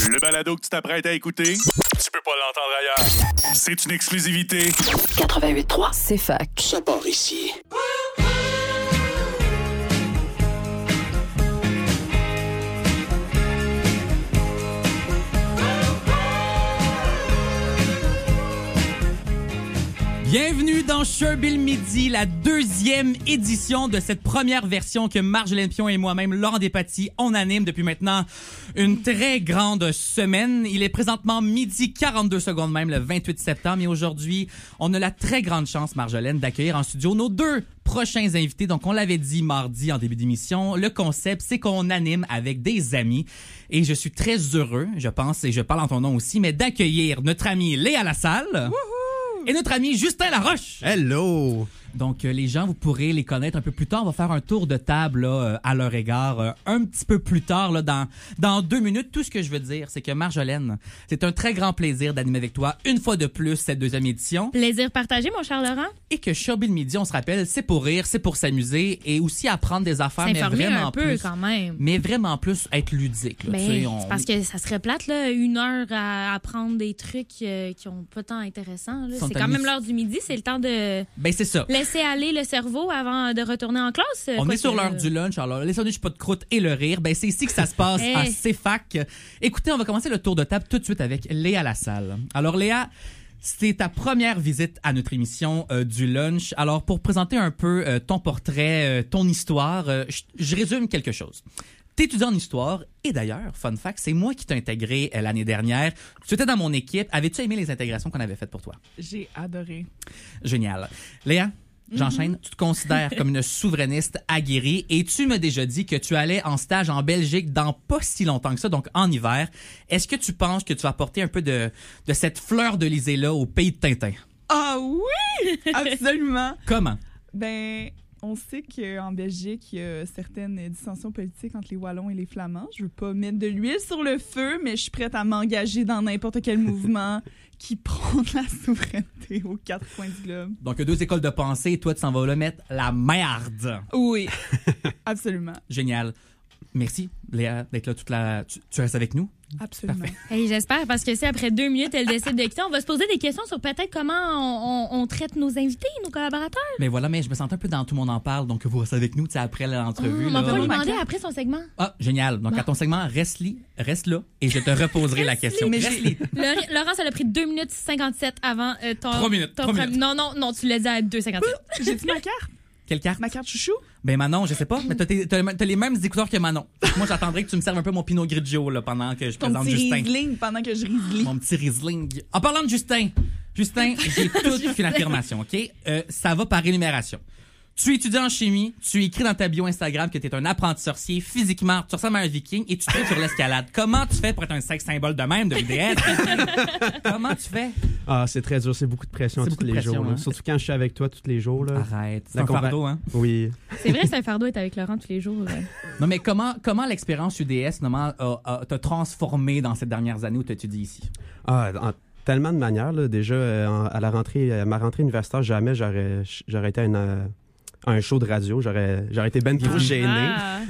Le balado que tu t'apprêtes à écouter, tu peux pas l'entendre ailleurs. C'est une exclusivité. 88.3, c'est fac. Ça part ici. Bienvenue dans Sherbill Midi, la deuxième édition de cette première version que Marjolaine Pion et moi-même, Laurent Despatie, on anime depuis maintenant une très grande semaine. Il est présentement midi 42 secondes même, le 28 septembre. Et aujourd'hui, on a la très grande chance, Marjolaine, d'accueillir en studio nos deux prochains invités. Donc, on l'avait dit mardi en début d'émission. Le concept, c'est qu'on anime avec des amis. Et je suis très heureux, je pense, et je parle en ton nom aussi, mais d'accueillir notre amie Léa Lassalle. Wouhou! Et notre ami Justin Laroche. Hello! Donc, les gens, vous pourrez les connaître un peu plus tard. On va faire un tour de table là, à leur égard un petit peu plus tard, là, dans 2 minutes. Tout ce que je veux dire, c'est que Marjolaine, c'est un très grand plaisir d'animer avec toi une fois de plus cette deuxième édition. Plaisir partagé, mon cher Laurent. Et que Sherbill Midi, on se rappelle, c'est pour rire, c'est pour s'amuser et aussi apprendre des affaires, mais vraiment un peu plus, quand même. Mais vraiment plus être ludique. Là, ben, tu sais, c'est parce que ça serait plate, là, 1 heure à apprendre des trucs qui ont pas tant intéressants. Là. C'est quand même l'heure du midi, c'est le temps de c'est ça. Laisser aller le cerveau avant de retourner en classe. On est sur l'heure du lunch, alors les sandwichs pas de croûte et le rire, c'est ici que ça se passe à CFAC. Écoutez, on va commencer le tour de table tout de suite avec Léa Lassalle. Alors Léa, c'est ta première visite à notre émission du lunch. Alors pour présenter un peu ton portrait, ton histoire, je résume quelque chose. T'es étudiant en histoire et d'ailleurs, fun fact, c'est moi qui t'ai intégré l'année dernière. Tu étais dans mon équipe. Avais-tu aimé les intégrations qu'on avait faites pour toi? J'ai adoré. Génial. Léa? J'enchaîne. Tu te considères comme une souverainiste aguerrie et tu m'as déjà dit que tu allais en stage en Belgique dans pas si longtemps que ça, donc en hiver. Est-ce que tu penses que tu vas apporter un peu de cette fleur de lysée-là au pays de Tintin? Ah oui! Absolument! Comment? Ben, on sait qu'en Belgique, il y a certaines dissensions politiques entre les Wallons et les Flamands. Je veux pas mettre de l'huile sur le feu, mais je suis prête à m'engager dans n'importe quel mouvement qui prend la souveraineté aux 4 coins du globe. Donc, il y a 2 écoles de pensée et toi, tu s'en vas là mettre la merde. Oui, absolument. Génial. Merci, Léa, d'être là toute la... Tu restes avec nous? Absolument. Hey, j'espère, parce que si après 2 minutes, elle décide de quitter, on va se poser des questions sur peut-être comment on traite nos invités, nos collaborateurs. Mais voilà, mais je me sens un peu dans Tout le monde en parle, donc vous restez avec nous, tu sais, après l'entrevue. On va lui demander après son segment. Ah, génial. Donc, à ton segment, reste là et je te reposerai la question. Mais Laurent, ça l'a pris 2 minutes 57 avant ton... 3 minutes. Non, tu l'as dit à 2,57. J'ai-tu ma carte? Quelle carte? Ma carte chouchou? Ben Manon, je sais pas, mais t'as les mêmes écouteurs que Manon. Moi, j'attendrai que tu me serves un peu mon Pinot Grigio là, pendant que je présente Justin. Ton petit Riesling pendant que je Riesling. Mon petit Riesling. En parlant de Justin, j'ai toute une affirmation, OK? Ça va par énumération. Tu étudies en chimie, tu écris dans ta bio Instagram que tu es un apprenti sorcier, physiquement, tu ressembles à un viking et tu traites sur l'escalade. Comment tu fais pour être un sexe symbole de même, de BDS? Comment tu fais? Ah, c'est très dur, c'est beaucoup de pression tous les jours. Hein? Surtout quand je suis avec toi tous les jours. Là. Arrête, c'est un fardeau, hein? Oui. C'est vrai, c'est un fardeau d'être avec Laurent tous les jours. Non, mais comment l'expérience UDS t'a transformé dans ces dernières années où tu étudies ici? Tellement de manières. Là. Déjà, à ma rentrée universitaire, jamais j'aurais été un show de radio. J'aurais été ben trop gêné.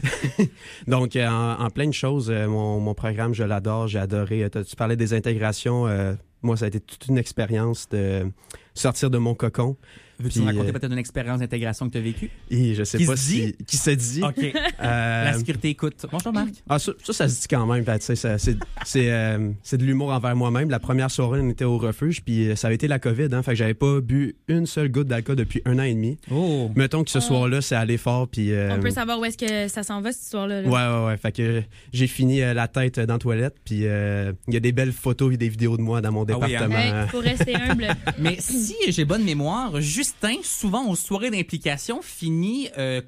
Donc, en plein de choses, mon programme, je l'adore, j'ai adoré. Tu parlais des intégrations. Moi, ça a été toute une expérience de sortir de mon cocon. Veux-tu nous raconter peut-être une expérience d'intégration que tu as vécue? Et je sais pas si... Qui se dit? OK. La sécurité écoute. Bonjour, Marc. Ça se dit quand même. C'est de l'humour envers moi-même. La première soirée, on était au refuge, puis ça avait été la COVID. Hein, fait que j'avais pas bu une seule goutte d'alcool depuis 1 an et demi. Oh. Mettons que ce soir-là, c'est allé fort. Puis, on peut savoir où est-ce que ça s'en va, cette histoire-là. Ouais. Fait que j'ai fini la tête dans la toilette, puis il y a des belles photos et des vidéos de moi dans mon département. Il faut rester humble. Mais si j'ai bonne mémoire, Justin, souvent aux soirées d'implication, finit,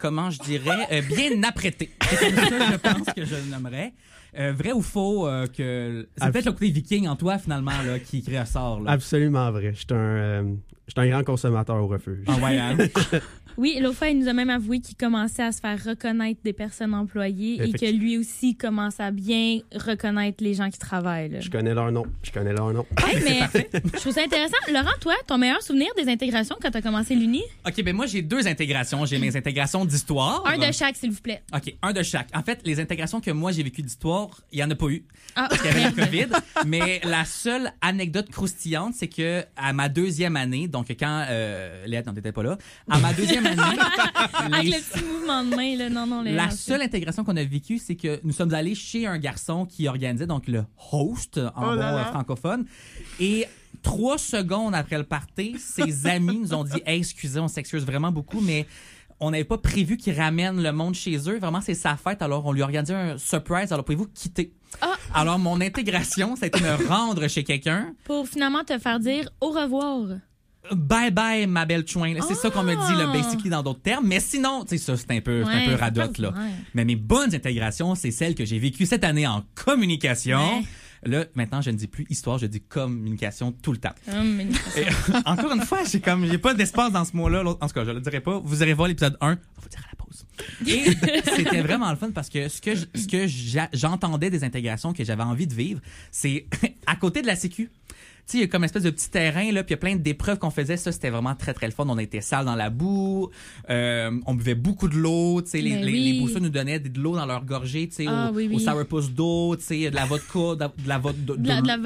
bien apprêté. C'est comme ça, je pense que je le nommerais. Vrai ou faux que c'est peut-être le côté viking en toi, finalement, là, qui ressort. Là. Absolument vrai. Je suis un grand consommateur au refuge. Ah ouais, hein? Oui, l'autre fois, il nous a même avoué qu'il commençait à se faire reconnaître des personnes employées et que lui aussi commence à bien reconnaître les gens qui travaillent. Là. Je connais leur nom. Hey, mais je trouve ça intéressant. Laurent, toi, ton meilleur souvenir des intégrations quand tu as commencé l'Uni? OK, ben moi, j'ai 2 intégrations. J'ai mes intégrations d'histoire. Un de chaque, s'il vous plaît. OK, un de chaque. En fait, les intégrations que moi, j'ai vécues d'histoire, il n'y en a pas eu. Ah. Parce qu'il y avait le COVID. Mais la seule anecdote croustillante, c'est que à ma 2e année, donc quand Léa, non, t'étais pas là, à ma 2e année... Avec le petit mouvement de main, là. Non, la seule intégration qu'on a vécue, c'est que nous sommes allés chez un garçon qui organisait, donc le host en francophone. Et 3 secondes après le party, ses amis nous ont dit « Hey, excusez, on s'excuse vraiment beaucoup, mais... » On n'avait pas prévu qu'ils ramènent le monde chez eux. Vraiment, c'est sa fête. Alors, on lui a organisé un surprise. Alors, pouvez-vous quitter? Ah. Alors, mon intégration, ça a été me rendre chez quelqu'un. Pour finalement te faire dire au revoir. Bye bye, ma belle chouin. C'est ça qu'on me dit, là, basically, dans d'autres termes. Mais sinon, tu sais, ça, c'est un peu radote, là. Ouais. Mais mes bonnes intégrations, c'est celles que j'ai vécues cette année en communication. Ouais. Là, maintenant, je ne dis plus histoire, je dis communication tout le temps. Et, encore une fois, j'ai pas d'espace dans ce mot-là. En tout cas, je le dirai pas. Vous irez voir l'épisode 1. On va vous dire à la pause. Et c'était vraiment le fun parce que ce que j'entendais des intégrations que j'avais envie de vivre, c'est à côté de la sécu. Tu sais, il y a comme une espèce de petit terrain, là, puis il y a plein d'épreuves qu'on faisait. Ça, c'était vraiment très, très le fun. On était sales dans la boue. On buvait beaucoup de l'eau. Tu sais, les boussons nous donnaient de l'eau dans leur gorgée, tu sais, au sourpuss d'eau, tu sais, de la vodka, de la vodka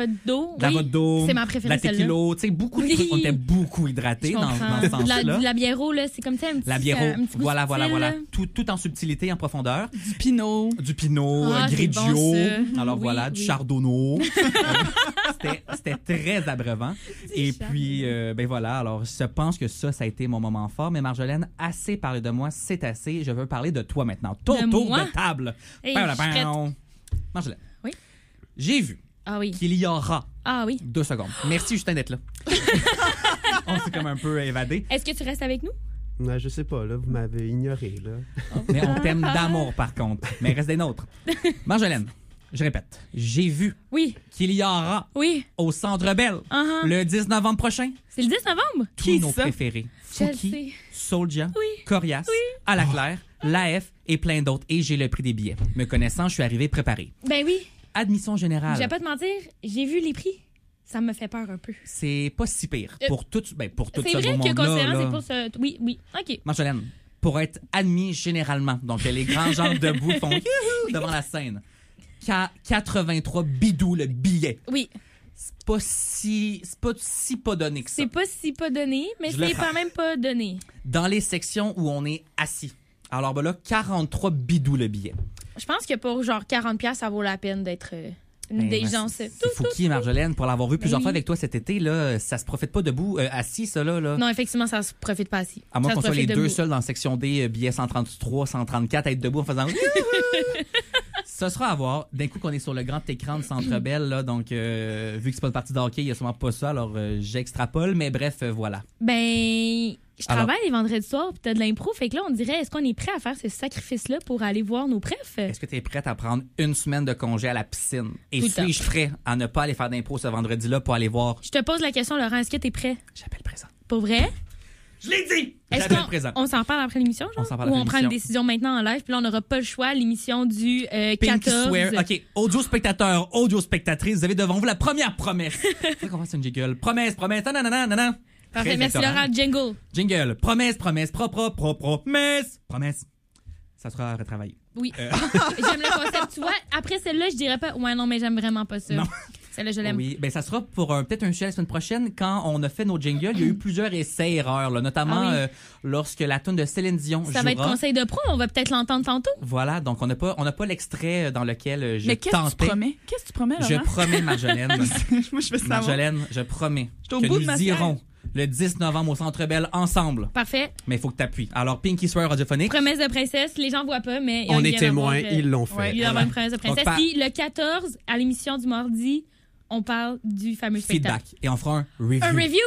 d'eau. C'est ma préférée, de la tequila, tu sais, beaucoup de trucs. On était beaucoup hydratés dans ce sens-là. De la bière, là, c'est comme ça, un petit la bière, un petit voilà. Tout en subtilité, en profondeur. Du pinot, Grigio. Bon, alors voilà, du chardonnay. C'était très abreuvant. Et puis, ben voilà, alors je pense que ça a été mon moment fort. Mais Marjolaine, assez parlé de moi, c'est assez. Je veux parler de toi maintenant. Tour de table. Hey, Marjolaine. Oui? J'ai vu qu'il y aura 2 secondes. Merci Justin d'être là. On s'est comme un peu évadé. Est-ce que tu restes avec nous? Non, je sais pas, là, vous m'avez ignoré, là. Mais on t'aime d'amour, par contre. Mais reste des nôtres. Marjolaine. Je répète, j'ai vu qu'il y aura au Centre Bell le 10 novembre prochain. C'est le 10 novembre? Tous nos préférés. Fouki, Soulja, Corias, À la Claire, l'AF et plein d'autres. Et j'ai le prix des billets. Me connaissant, je suis arrivé préparé. Ben oui. Admission générale. Je vais pas te mentir, j'ai vu les prix. Ça me fait peur un peu. C'est pas si pire. Pour tout ce beau monde-là. C'est vrai que considérant, c'est pour ce... Oui. OK. Marjolaine, pour être admis généralement, donc les grands gens debout font devant la scène. 83 bidous le billet. Oui. C'est pas si pas donné que ça. C'est pas si pas donné, mais c'est quand même pas donné. Dans les sections où on est assis. Alors ben là, 43 bidous le billet. Je pense que pour genre 40$, ça vaut la peine d'être des gens. C'est Fouki, Marjolaine, pour l'avoir vu plusieurs fois avec toi cet été, là, ça se profite pas debout, assis, ça là. Non, effectivement, ça se profite pas assis. À moins qu'on soit les deux seuls dans la section D, billets 133, 134, à être debout en faisant... Ça sera à voir. D'un coup qu'on est sur le grand écran de Centre Bell, là, donc vu que c'est pas une partie de hockey, il y a sûrement pas ça, alors j'extrapole, mais bref, voilà. Ben, je travaille les vendredis soirs, puis t'as de l'impro, fait que là, on dirait, est-ce qu'on est prêt à faire ce sacrifice-là pour aller voir nos prefs? Est-ce que t'es prête à prendre une semaine de congé à la piscine? Et suis-je prêt à ne pas aller faire d'impro ce vendredi-là pour aller voir? Je te pose la question, Laurent, est-ce que t'es prêt? J'appelle présent. Pour vrai? Je l'ai dit! Est-ce qu'on s'en parle après l'émission, genre? Ou on prend une décision maintenant en live, puis là, on n'aura pas le choix, l'émission du 14. Swear. OK, audio spectateur, audio spectatrice, vous avez devant vous la première promesse. Faut qu'on fasse une jingle. Promesse, nanana. Parfait, merci Laurent. Jingle. Promesse, promesse. Ça sera retravaillé. Oui. J'aime le concept. Tu vois, après celle-là, je dirais pas, ouais, non, mais j'aime vraiment pas ça. Non. Celle-là, je l'aime. Oui, ben ça sera pour peut-être un sujet la semaine prochaine. Quand on a fait nos jingles, il y a eu plusieurs essais-erreurs, là, notamment lorsque la tune de Céline Dion jouera. Ça va être conseil de pro, on va peut-être l'entendre tantôt. Voilà, donc on n'a pas l'extrait dans lequel je mais tentais. Qu'est-ce que tu promets, Laurent? Je promets, Marjolaine. Moi, je veux savoir. Marjolaine, je promets que nous irons le 10 novembre au Centre Bell ensemble. Parfait. Mais il faut que tu appuies. Alors, Pinky Swear radiophonique. Promesse de princesse, les gens voient pas, mais... On est témoins, ils l'ont fait. Il y a une promesse de princesse. Puis le 14, à l'émission du mardi, on parle du fameux spectacle. Feedback. Et on fera un review. Un review?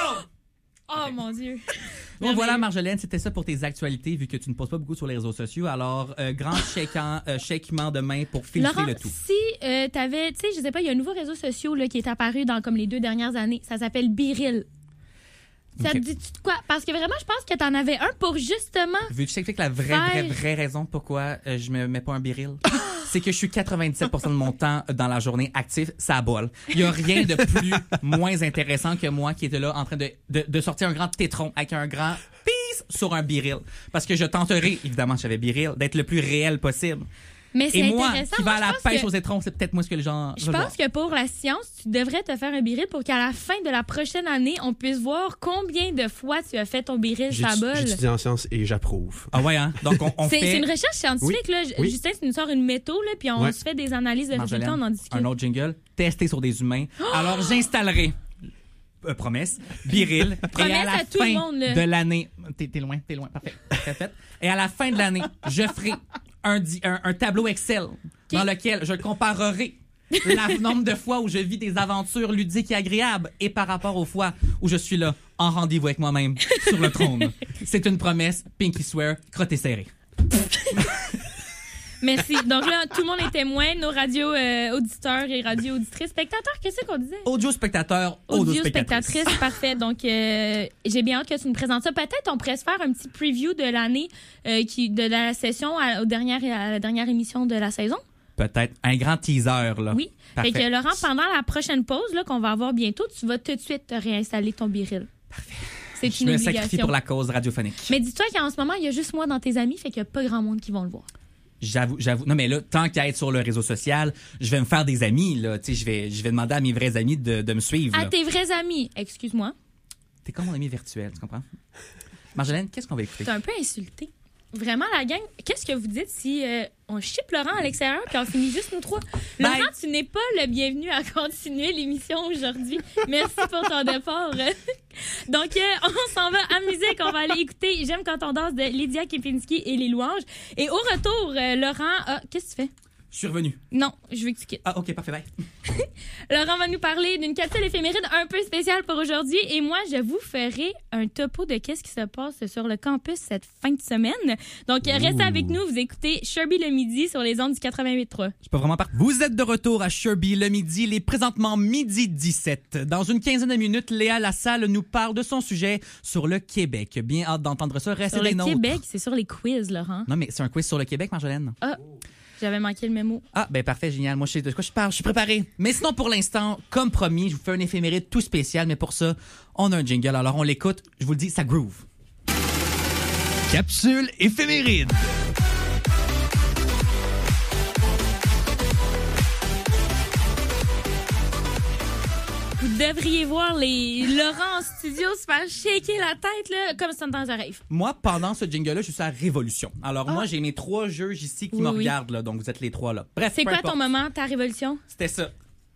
Oh mon Dieu. Donc voilà, Marjolaine, c'était ça pour tes actualités, vu que tu ne poses pas beaucoup sur les réseaux sociaux. Alors, grand shakement de main pour filtrer Laurent, le tout. Si t'avais, tu sais, je sais pas, il y a un nouveau réseau social là, qui est apparu dans comme les 2 dernières années. Ça s'appelle Biril. Ça te dit-tu de quoi? Parce que vraiment, je pense que t'en avais un pour justement... Veux-tu t'expliquer la vraie raison pourquoi je me mets pas un biril? C'est que je suis 97% de mon temps dans la journée actif, ça bol. Il y a rien de plus moins intéressant que moi qui était là en train de sortir un grand tétron avec un grand peace sur un biril. Parce que je tenterai, évidemment, si j'avais biril, d'être le plus réel possible. Mais c'est Et moi, intéressant. qui va à la pêche que... aux étrons, c'est peut-être moi ce que les gens Je pense que pour la science, tu devrais te faire un biril pour qu'à la fin de la prochaine année, on puisse voir combien de fois tu as fait ton biril sa bol. J'étudie en sciences et j'approuve. Ah ouais, hein? Donc, on fait... C'est une recherche scientifique, là. Oui. Justin, tu nous sors une métaux, là, puis on se fait des analyses de résultats, on en discute. Un autre jingle, testé sur des humains. Alors, j'installerai... promesse, biril. Promesse et à la à tout fin le monde, là. de l'année... T'es loin, parfait. C'est fait. Et à la fin de l'année, je ferai un tableau Excel dans lequel je comparerai le nombre de fois où je vis des aventures ludiques et agréables et par rapport aux fois où je suis là, en rendez-vous avec moi-même, sur le trône. C'est une promesse, pinky swear, crotté serré. Merci. Donc là, tout le monde est témoin, nos radio-auditeurs et radio-auditrices. Spectateurs, qu'est-ce qu'on disait? Audio-spectateur, audio-spectatrice. Parfait. Donc, j'ai bien hâte que tu nous présentes ça. Peut-être on pourrait se faire un petit preview de l'année, de la session à la dernière émission de la saison. Peut-être un grand teaser, là. Oui. Parfait. Fait que Laurent, pendant la prochaine pause là, qu'on va avoir bientôt, tu vas tout de suite te réinstaller ton biril. Parfait. C'est Je une me obligation. sacrifie pour la cause radiophonique. Mais dis-toi qu'en ce moment, il y a juste moi dans tes amis, fait qu'il n'y a pas grand monde qui vont le voir. J'avoue. Non, mais là, tant qu'à être sur le réseau social, je vais me faire des amis, là. Tu sais, je vais demander à mes vrais amis de me suivre. À là. tes vrais amis, excuse-moi. T'es comme mon ami virtuel, tu comprends? Marjolaine, qu'est-ce qu'on va écouter? T'es un peu insulté. Vraiment, la gang, qu'est-ce que vous dites si on ship Laurent à l'extérieur puis on finit juste nous trois? Bye. Laurent, tu n'es pas le bienvenu à continuer l'émission aujourd'hui. Merci pour ton départ. Donc, on s'en va à musique. On va aller écouter J'aime quand on danse de Lydia Kepinski et les louanges. Et au retour, Laurent, qu'est-ce que tu fais? Je suis revenu. Non, je veux que tu quittes. Ah, OK, parfait, bye. Laurent va nous parler d'une capsule éphéméride un peu spéciale pour aujourd'hui et moi, je vous ferai un topo de qu'est-ce qui se passe sur le campus cette fin de semaine. Donc, restez avec nous, vous écoutez Sherby le midi sur les ondes du 88.3. Je peux vraiment pas. Vous êtes de retour à Sherby le midi, il est présentement midi 17. Dans une quinzaine de minutes, Léa Lassalle nous parle de son sujet sur le Québec. Bien hâte d'entendre ça. Restez Sur des le nôtres. Québec, c'est sur les quiz, Laurent. Non, mais c'est un quiz sur le Québec, Marjolaine. Ah, j'avais manqué le mémo. Ah, ben parfait, génial. Moi, je sais de quoi je parle. Je suis préparé. Mais sinon, pour l'instant, comme promis, je vous fais un éphéméride tout spécial. Mais pour ça, on a un jingle. Alors, on l'écoute. Je vous le dis, ça groove. Capsule éphéméride. Vous devriez voir les Laurent en studio se faire shaker la tête là, comme ça dans les oreilles. Moi, pendant ce jingle-là, je suis à Révolution. Alors, moi, j'ai mes 3 juges ici qui me regardent. Là, donc, vous êtes les 3 là. Bref, c'est peu quoi importe. ton moment, ta révolution? C'était ça.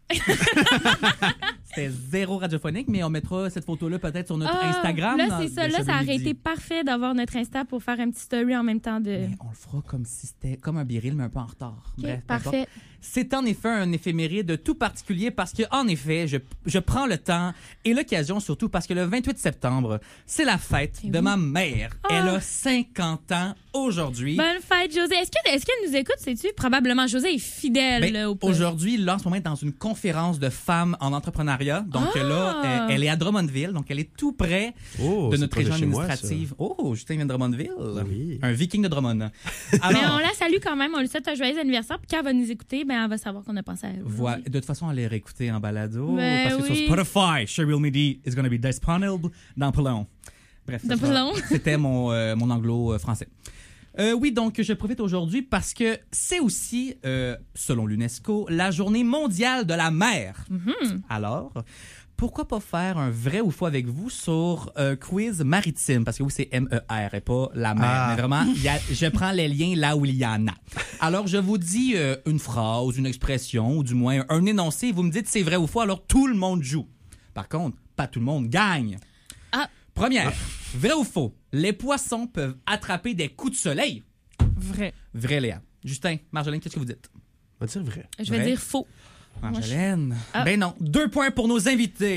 C'était zéro radiophonique, mais on mettra cette photo-là peut-être sur notre Instagram. Là, c'est ça. Là, ça aurait été parfait d'avoir notre Insta pour faire un petit story en même temps de... Mais on le fera comme si c'était comme un biril, mais un peu en retard. Okay, Bref, parfait. C'est en effet un éphéméride tout particulier parce que, en effet, je prends le temps et l'occasion surtout parce que le 28 septembre, c'est la fête de ma mère. Elle a 50 ans aujourd'hui. Bonne fête, Josée. Est-ce qu'elle nous écoute, sais-tu? Probablement. Josée est fidèle là, au poste. Aujourd'hui, là, en ce moment, elle est dans une conférence de femmes en entrepreneuriat. Donc là, elle est à Drummondville. Donc, elle est tout près de notre région administrative. Justin vient de Drummondville. Oui. Un viking de Drummond. Alors, mais on la salue quand même. On lui souhaite un joyeux anniversaire. Puis quand elle va nous écouter, ben, elle va savoir qu'on a pensé à elle. Voilà. De toute façon, elle est réécoutée en balado. Ben parce que sur Spotify, Sherby Midi is going to be disponible dans pas long. Bref, c'était mon anglo-français. Oui, donc je profite aujourd'hui parce que c'est aussi, selon l'UNESCO, la journée mondiale de la mer. Mm-hmm. Alors, pourquoi pas faire un vrai ou faux avec vous sur quiz maritime? Parce que oui, c'est M-E-R et pas la mer. Mais vraiment, je prends les liens là où il y en a. Alors, je vous dis une phrase, une expression, ou du moins un énoncé, et vous me dites c'est vrai ou faux, alors tout le monde joue. Par contre, pas tout le monde gagne. Première, vrai ou faux? Les poissons peuvent attraper des coups de soleil. Vrai. Vrai, Léa. Justin, Marjolaine, qu'est-ce que vous dites? On va dire vrai. Je vais dire faux. Marjolaine. Ben non. 2 points pour nos invités.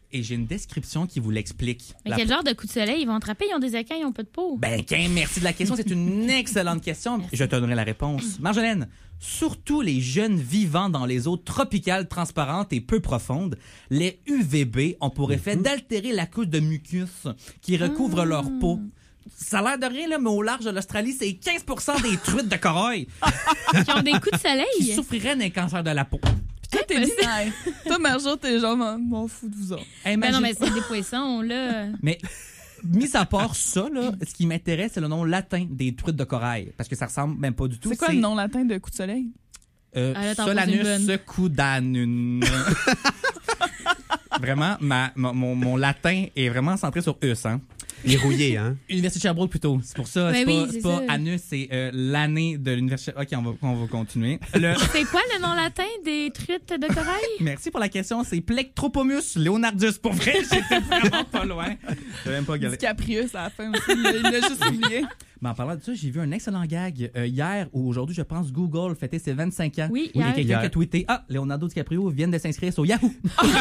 et j'ai une description qui vous l'explique. Mais quel genre de coup de soleil ils vont attraper? Ils ont des écailles, ils ont pas de peau. Ben, merci de la question. C'est une excellente question. Je te donnerai la réponse. Marjolaine, surtout les jeunes vivant dans les eaux tropicales transparentes et peu profondes, les UVB ont pour effet d'altérer la couche de mucus qui recouvre leur peau. Ça a l'air de rien, là, mais au large de l'Australie, c'est 15% des truites de corail Qui ont des coups de qui soleil. souffriraient d'un cancer de la peau. Toi, t'es binaire. Toi, Marjo, t'es genre, m'en fous de vous autres. Ben non, mais c'est des poissons, là. Mais, mis à part ça, là, ce qui m'intéresse, c'est le nom latin des truites de corail. Parce que ça ressemble même pas du tout. C'est quoi le nom latin de coup de soleil? là, t'en poses une Solanus bonne. cudanum. Vraiment, mon latin est vraiment centré sur us, hein. Il est rouillé, hein? Université de Sherbrooke, plutôt. C'est pour ça. Ben C'est oui, pas, c'est c'est pas ça. anus, c'est l'année de l'université. OK, on va continuer. C'est quoi le nom latin des truites de corail? Merci pour la question. C'est Plectropomus leonardus. Pour vrai, j'étais vraiment pas loin. J'ai même pas regardé. DiCaprio, à la fin aussi. Il l'a juste oublié. Mais en parlant de ça, j'ai vu un excellent gag hier ou aujourd'hui, je pense, Google fêtait ses 25 ans. Oui, Il y a hier. quelqu'un qui Hier. a tweeté « Ah, Leonardo DiCaprio vient de s'inscrire sur Yahoo! »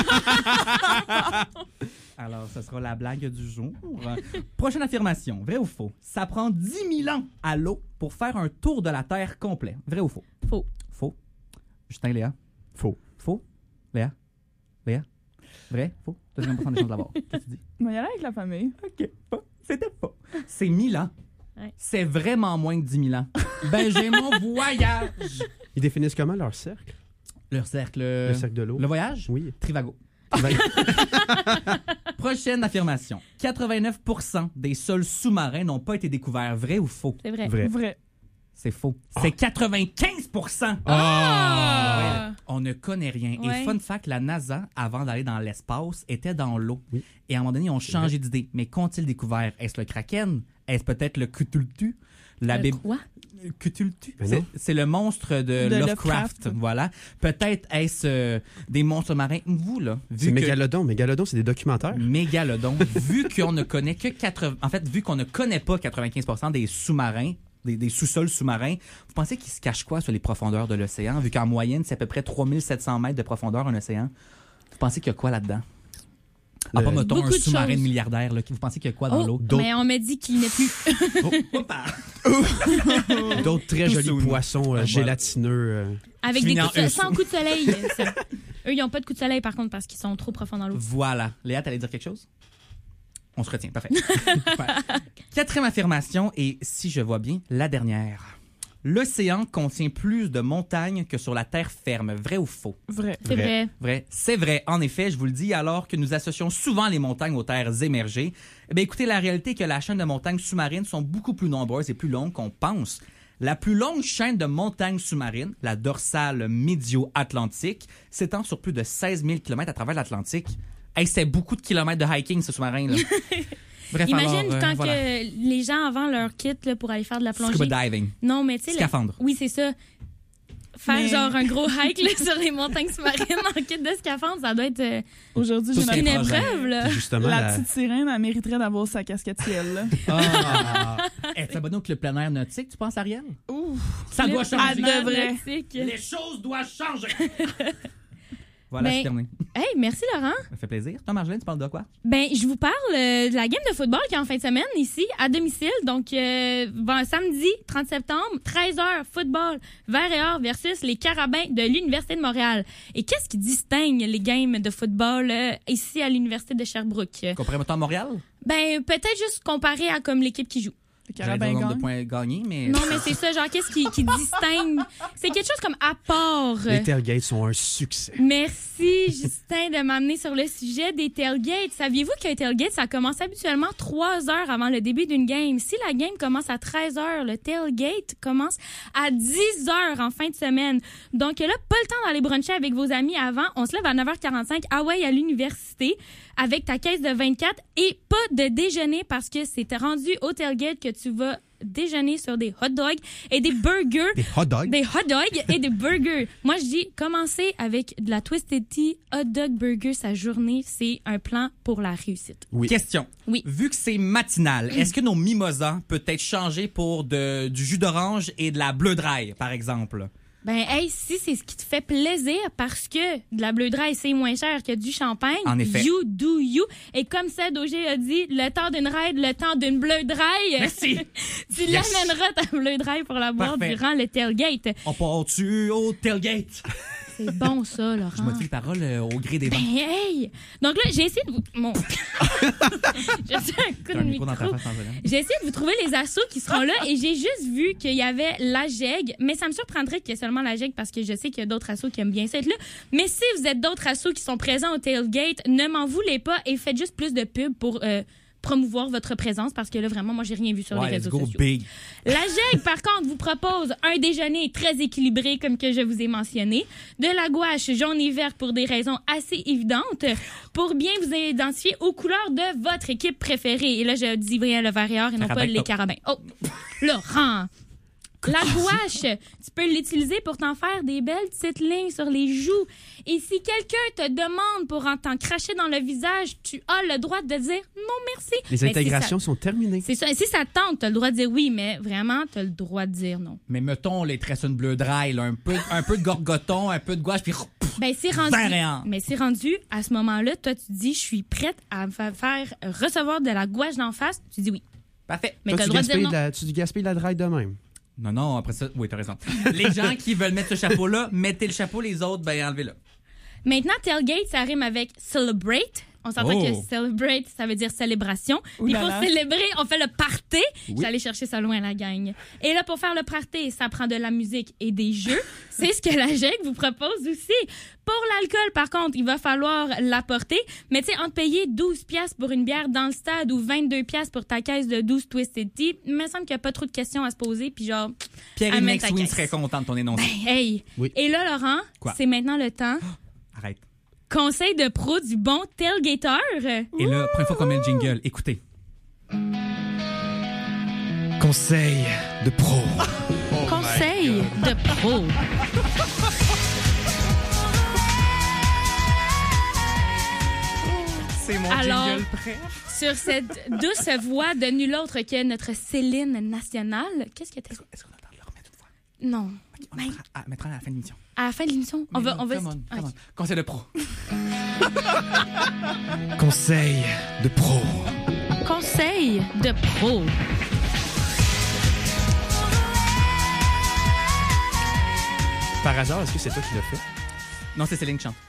Alors, ce sera la blague du jour. Prochaine affirmation. Vrai ou faux? Ça prend 10 000 ans à l'eau pour faire un tour de la Terre complet. Vrai ou faux? Faux. Faux. Justin, Léa? Faux. Faux? Léa? Léa? Vrai? Faux? Tu as 50% des chances de l'avoir. Qu'est-ce que tu dis? On va y aller avec la famille. OK. Faux. C'était faux. C'est 1000 ans. Ouais. C'est vraiment moins que 10 000 ans. Ben, j'ai mon voyage. Ils définissent comment leur cercle? Le cercle. Le cercle de l'eau? Le voyage? Oui. Trivago. Prochaine affirmation. 89% des sols sous-marins n'ont pas été découverts. Vrai ou faux? C'est vrai. Vrai. C'est faux. C'est 95%. Ah! Ouais, on ne connaît rien. Ouais. Et fun fact, la NASA, avant d'aller dans l'espace, était dans l'eau. Oui. Et à un moment donné, ils ont changé d'idée. Mais qu'ont-ils découvert? Est-ce le Kraken? Est-ce peut-être le Cthulhu? Quoi? Cthulhu? Mais non. C'est le monstre de Lovecraft. Lovecraft. Voilà. Peut-être est-ce des monstres marins. Vous, là, vu C'est que... Mégalodon. Mégalodon, c'est des documentaires. Mégalodon. Vu qu'on ne connaît que 80... En fait, vu qu'on ne connaît pas 95% des sous-marins, des sous-sols sous-marins, vous pensez qu'ils se cachent quoi sur les profondeurs de l'océan? Vu qu'en moyenne, c'est à peu près 3700 mètres de profondeur, un océan. Vous pensez qu'il y a quoi là-dedans? Ah, pas, mettons, Beaucoup un de sous-marin choses. milliardaire. Là. Vous pensez qu'il y a quoi dans l'eau? Mais on m'a dit qu'il n'est plus. D'autres très Tout jolis soon. poissons Voilà. Avec gélatineux. des Fini coups en de... E. sans coup de soleil. ça. Eux, ils n'ont pas de coup de soleil, par contre, parce qu'ils sont trop profonds dans l'eau. Voilà. Léa, t'allais dire quelque chose? On se retient. Parfait. Super. Quatrième affirmation, et si je vois bien, la dernière. L'océan contient plus de montagnes que sur la terre ferme. Vrai ou faux? Vrai. C'est vrai. Vrai. C'est vrai. En effet, je vous le dis, alors que nous associons souvent les montagnes aux terres émergées, eh bien, écoutez, la réalité est que la chaîne de montagnes sous-marines sont beaucoup plus nombreuses et plus longues qu'on pense. La plus longue chaîne de montagnes sous-marines, la dorsale médio-atlantique, s'étend sur plus de 16 000 km à travers l'Atlantique. Hey, c'est beaucoup de kilomètres de hiking, ce sous-marin, là. Bref, Imagine alors, quand voilà. que les gens avant leur kit là, pour aller faire de la plongée. Scuba diving. Non, mais tu sais. Scaphandre. Oui, c'est ça. Faire Mais- genre un gros hike là, sur les montagnes sous-marines en kit de scaphandre, ça doit être Aujourd'hui, Tout j'ai ce qui une est l'impression projet. épreuve, là. Puis justement, la petite sirène, elle mériterait d'avoir sa casquette ciel. Là. Ah. Es-tu abonné au Club plein air nautique, tu penses, Ariel? Ouf. Ça doit changer. Elle devrait. Nautique. Les choses doivent changer. Voilà, Ben, c'est terminé. Hey, merci Laurent. Ça fait plaisir. Toi, Marjolaine, tu parles de quoi? Ben, je vous parle de la game de football qui est en fin de semaine ici, à domicile. Donc, samedi 30 septembre, 13h, football, vert et or versus les Carabins de l'Université de Montréal. Et qu'est-ce qui distingue les games de football ici à l'Université de Sherbrooke? Comparé à Montréal? Ben, peut-être juste comparé à comme l'équipe qui joue. Le J'allais dire carabin le nombre de gagne. points gagnés, mais... Non, mais c'est ça, genre, qu'est-ce qui distingue? C'est quelque chose comme à part. les tailgates sont un succès. Merci, Justin, de m'amener sur le sujet des tailgates. Saviez-vous qu'un tailgate, ça commence habituellement 3 heures avant le début d'une game? Si la game commence à 13 heures, le tailgate commence à 10 heures en fin de semaine. Donc là, pas le temps d'aller bruncher avec vos amis avant. On se lève à 9h45 à l'université avec ta caisse de 24 et pas de déjeuner parce que c'est rendu au tailgate que tu vas déjeuner sur des hot dogs et des burgers. Des hot dogs. Des hot dogs et des burgers. Moi, je dis, commencer avec de la Twisted Tea hot dog burger sa journée, c'est un plan pour la réussite. Oui. Question. Oui. Vu que c'est matinal, est-ce que nos mimosas peuvent être changés pour du jus d'orange et de la bleu dry, par exemple? Ben, hey, si c'est ce qui te fait plaisir parce que de la Bleu Dry, c'est moins cher que du champagne. En effet. You do you. Et comme ça, Dogé a dit, le temps d'une ride, le temps d'une Bleu Dry. Merci. Tu l'amèneras ta Bleu Dry pour la boire Parfait. durant le tailgate. On part-tu au tailgate? C'est bon, ça, Laurent. Je modifie les paroles au gré des Ben, vents. hey! Donc là, j'ai essayé de vous... Mon... j'ai fait un coup de Un micro dans ta micro. face, Antoine. J'ai essayé de vous trouver les assos qui seront là et j'ai juste vu qu'il y avait la JEG, mais ça me surprendrait qu'il y ait seulement la JEG parce que je sais qu'il y a d'autres assos qui aiment bien ça être là. Mais si vous êtes d'autres assos qui sont présents au tailgate, ne m'en voulez pas et faites juste plus de pub pour promouvoir votre présence parce que là, vraiment, moi, j'ai rien vu sur les Ouais, let's réseaux go sociaux. big. La JEG, par contre, vous propose un déjeuner très équilibré, comme que je vous ai mentionné, de la gouache jaune et verte pour des raisons assez évidentes, pour bien vous identifier aux couleurs de votre équipe préférée. Et là, je dis bien le Varior et non pas Carabin, les oh. carabins. Oh, Laurent! La gouache, tu peux l'utiliser pour t'en faire des belles petites lignes sur les joues. Et si quelqu'un te demande pour t'en cracher dans le visage, tu as le droit de dire non merci. Les Mais intégrations sont terminées. c'est ça. Si ça te tente, t'as le droit de dire oui, mais vraiment, t'as le droit de dire non. Mais mettons les tresses une Bleu Dry, là, un peu de gorgoton, un peu de gouache, puis Ben, c'est rendu. Variant. Mais c'est rendu, à ce moment-là, toi, tu dis, je suis prête à me faire recevoir de la gouache d'en face. Tu dis oui. parfait. Mais Toi, t'as tu le droit de dire gaspilles non. tu gaspilles la draille de même. Non, après ça, oui, t'as raison. Les gens qui veulent mettre ce chapeau-là, mettez le chapeau, les autres, ben enlevez-le. Maintenant, tailgate, ça rime avec celebrate. On s'entend Oh. que celebrate, ça veut dire célébration. Ouh Puis là pour là. célébrer, on fait le party. J'allais chercher ça loin, la gang. Et là, pour faire le party, ça prend de la musique et des jeux. C'est ce que la GEC vous propose aussi. Pour l'alcool, par contre, il va falloir l'apporter. Mais tu sais, entre payer 12$ pour une bière dans le stade ou 22$ pour ta caisse de 12 Twisted Tea, il me semble qu'il n'y a pas trop de questions à se poser. Puis genre, Pierre et amène ta McSween caisse. seraient contents de ton énoncé. Hey! Oui. Et là, Laurent, Quoi? c'est maintenant le temps. Arrête. Conseil de pro du bon tailgater. Et là, première fois qu'on met le jingle, écoutez. Conseil de pro. Conseil de pro. C'est mon Alors, jingle prêt. Sur cette douce voix de nul autre que notre Céline nationale. Qu'est-ce que t'as? Est-ce qu'on a le temps de le remettre une fois? Non. On Ben, mettra à la fin de l'émission. à la fin de l'émission, on va. Come on. Conseil de pro. Conseil de pro. Conseil de pro. Par hasard, est-ce que c'est toi qui l'as fait? Non, c'est Céline qui chante.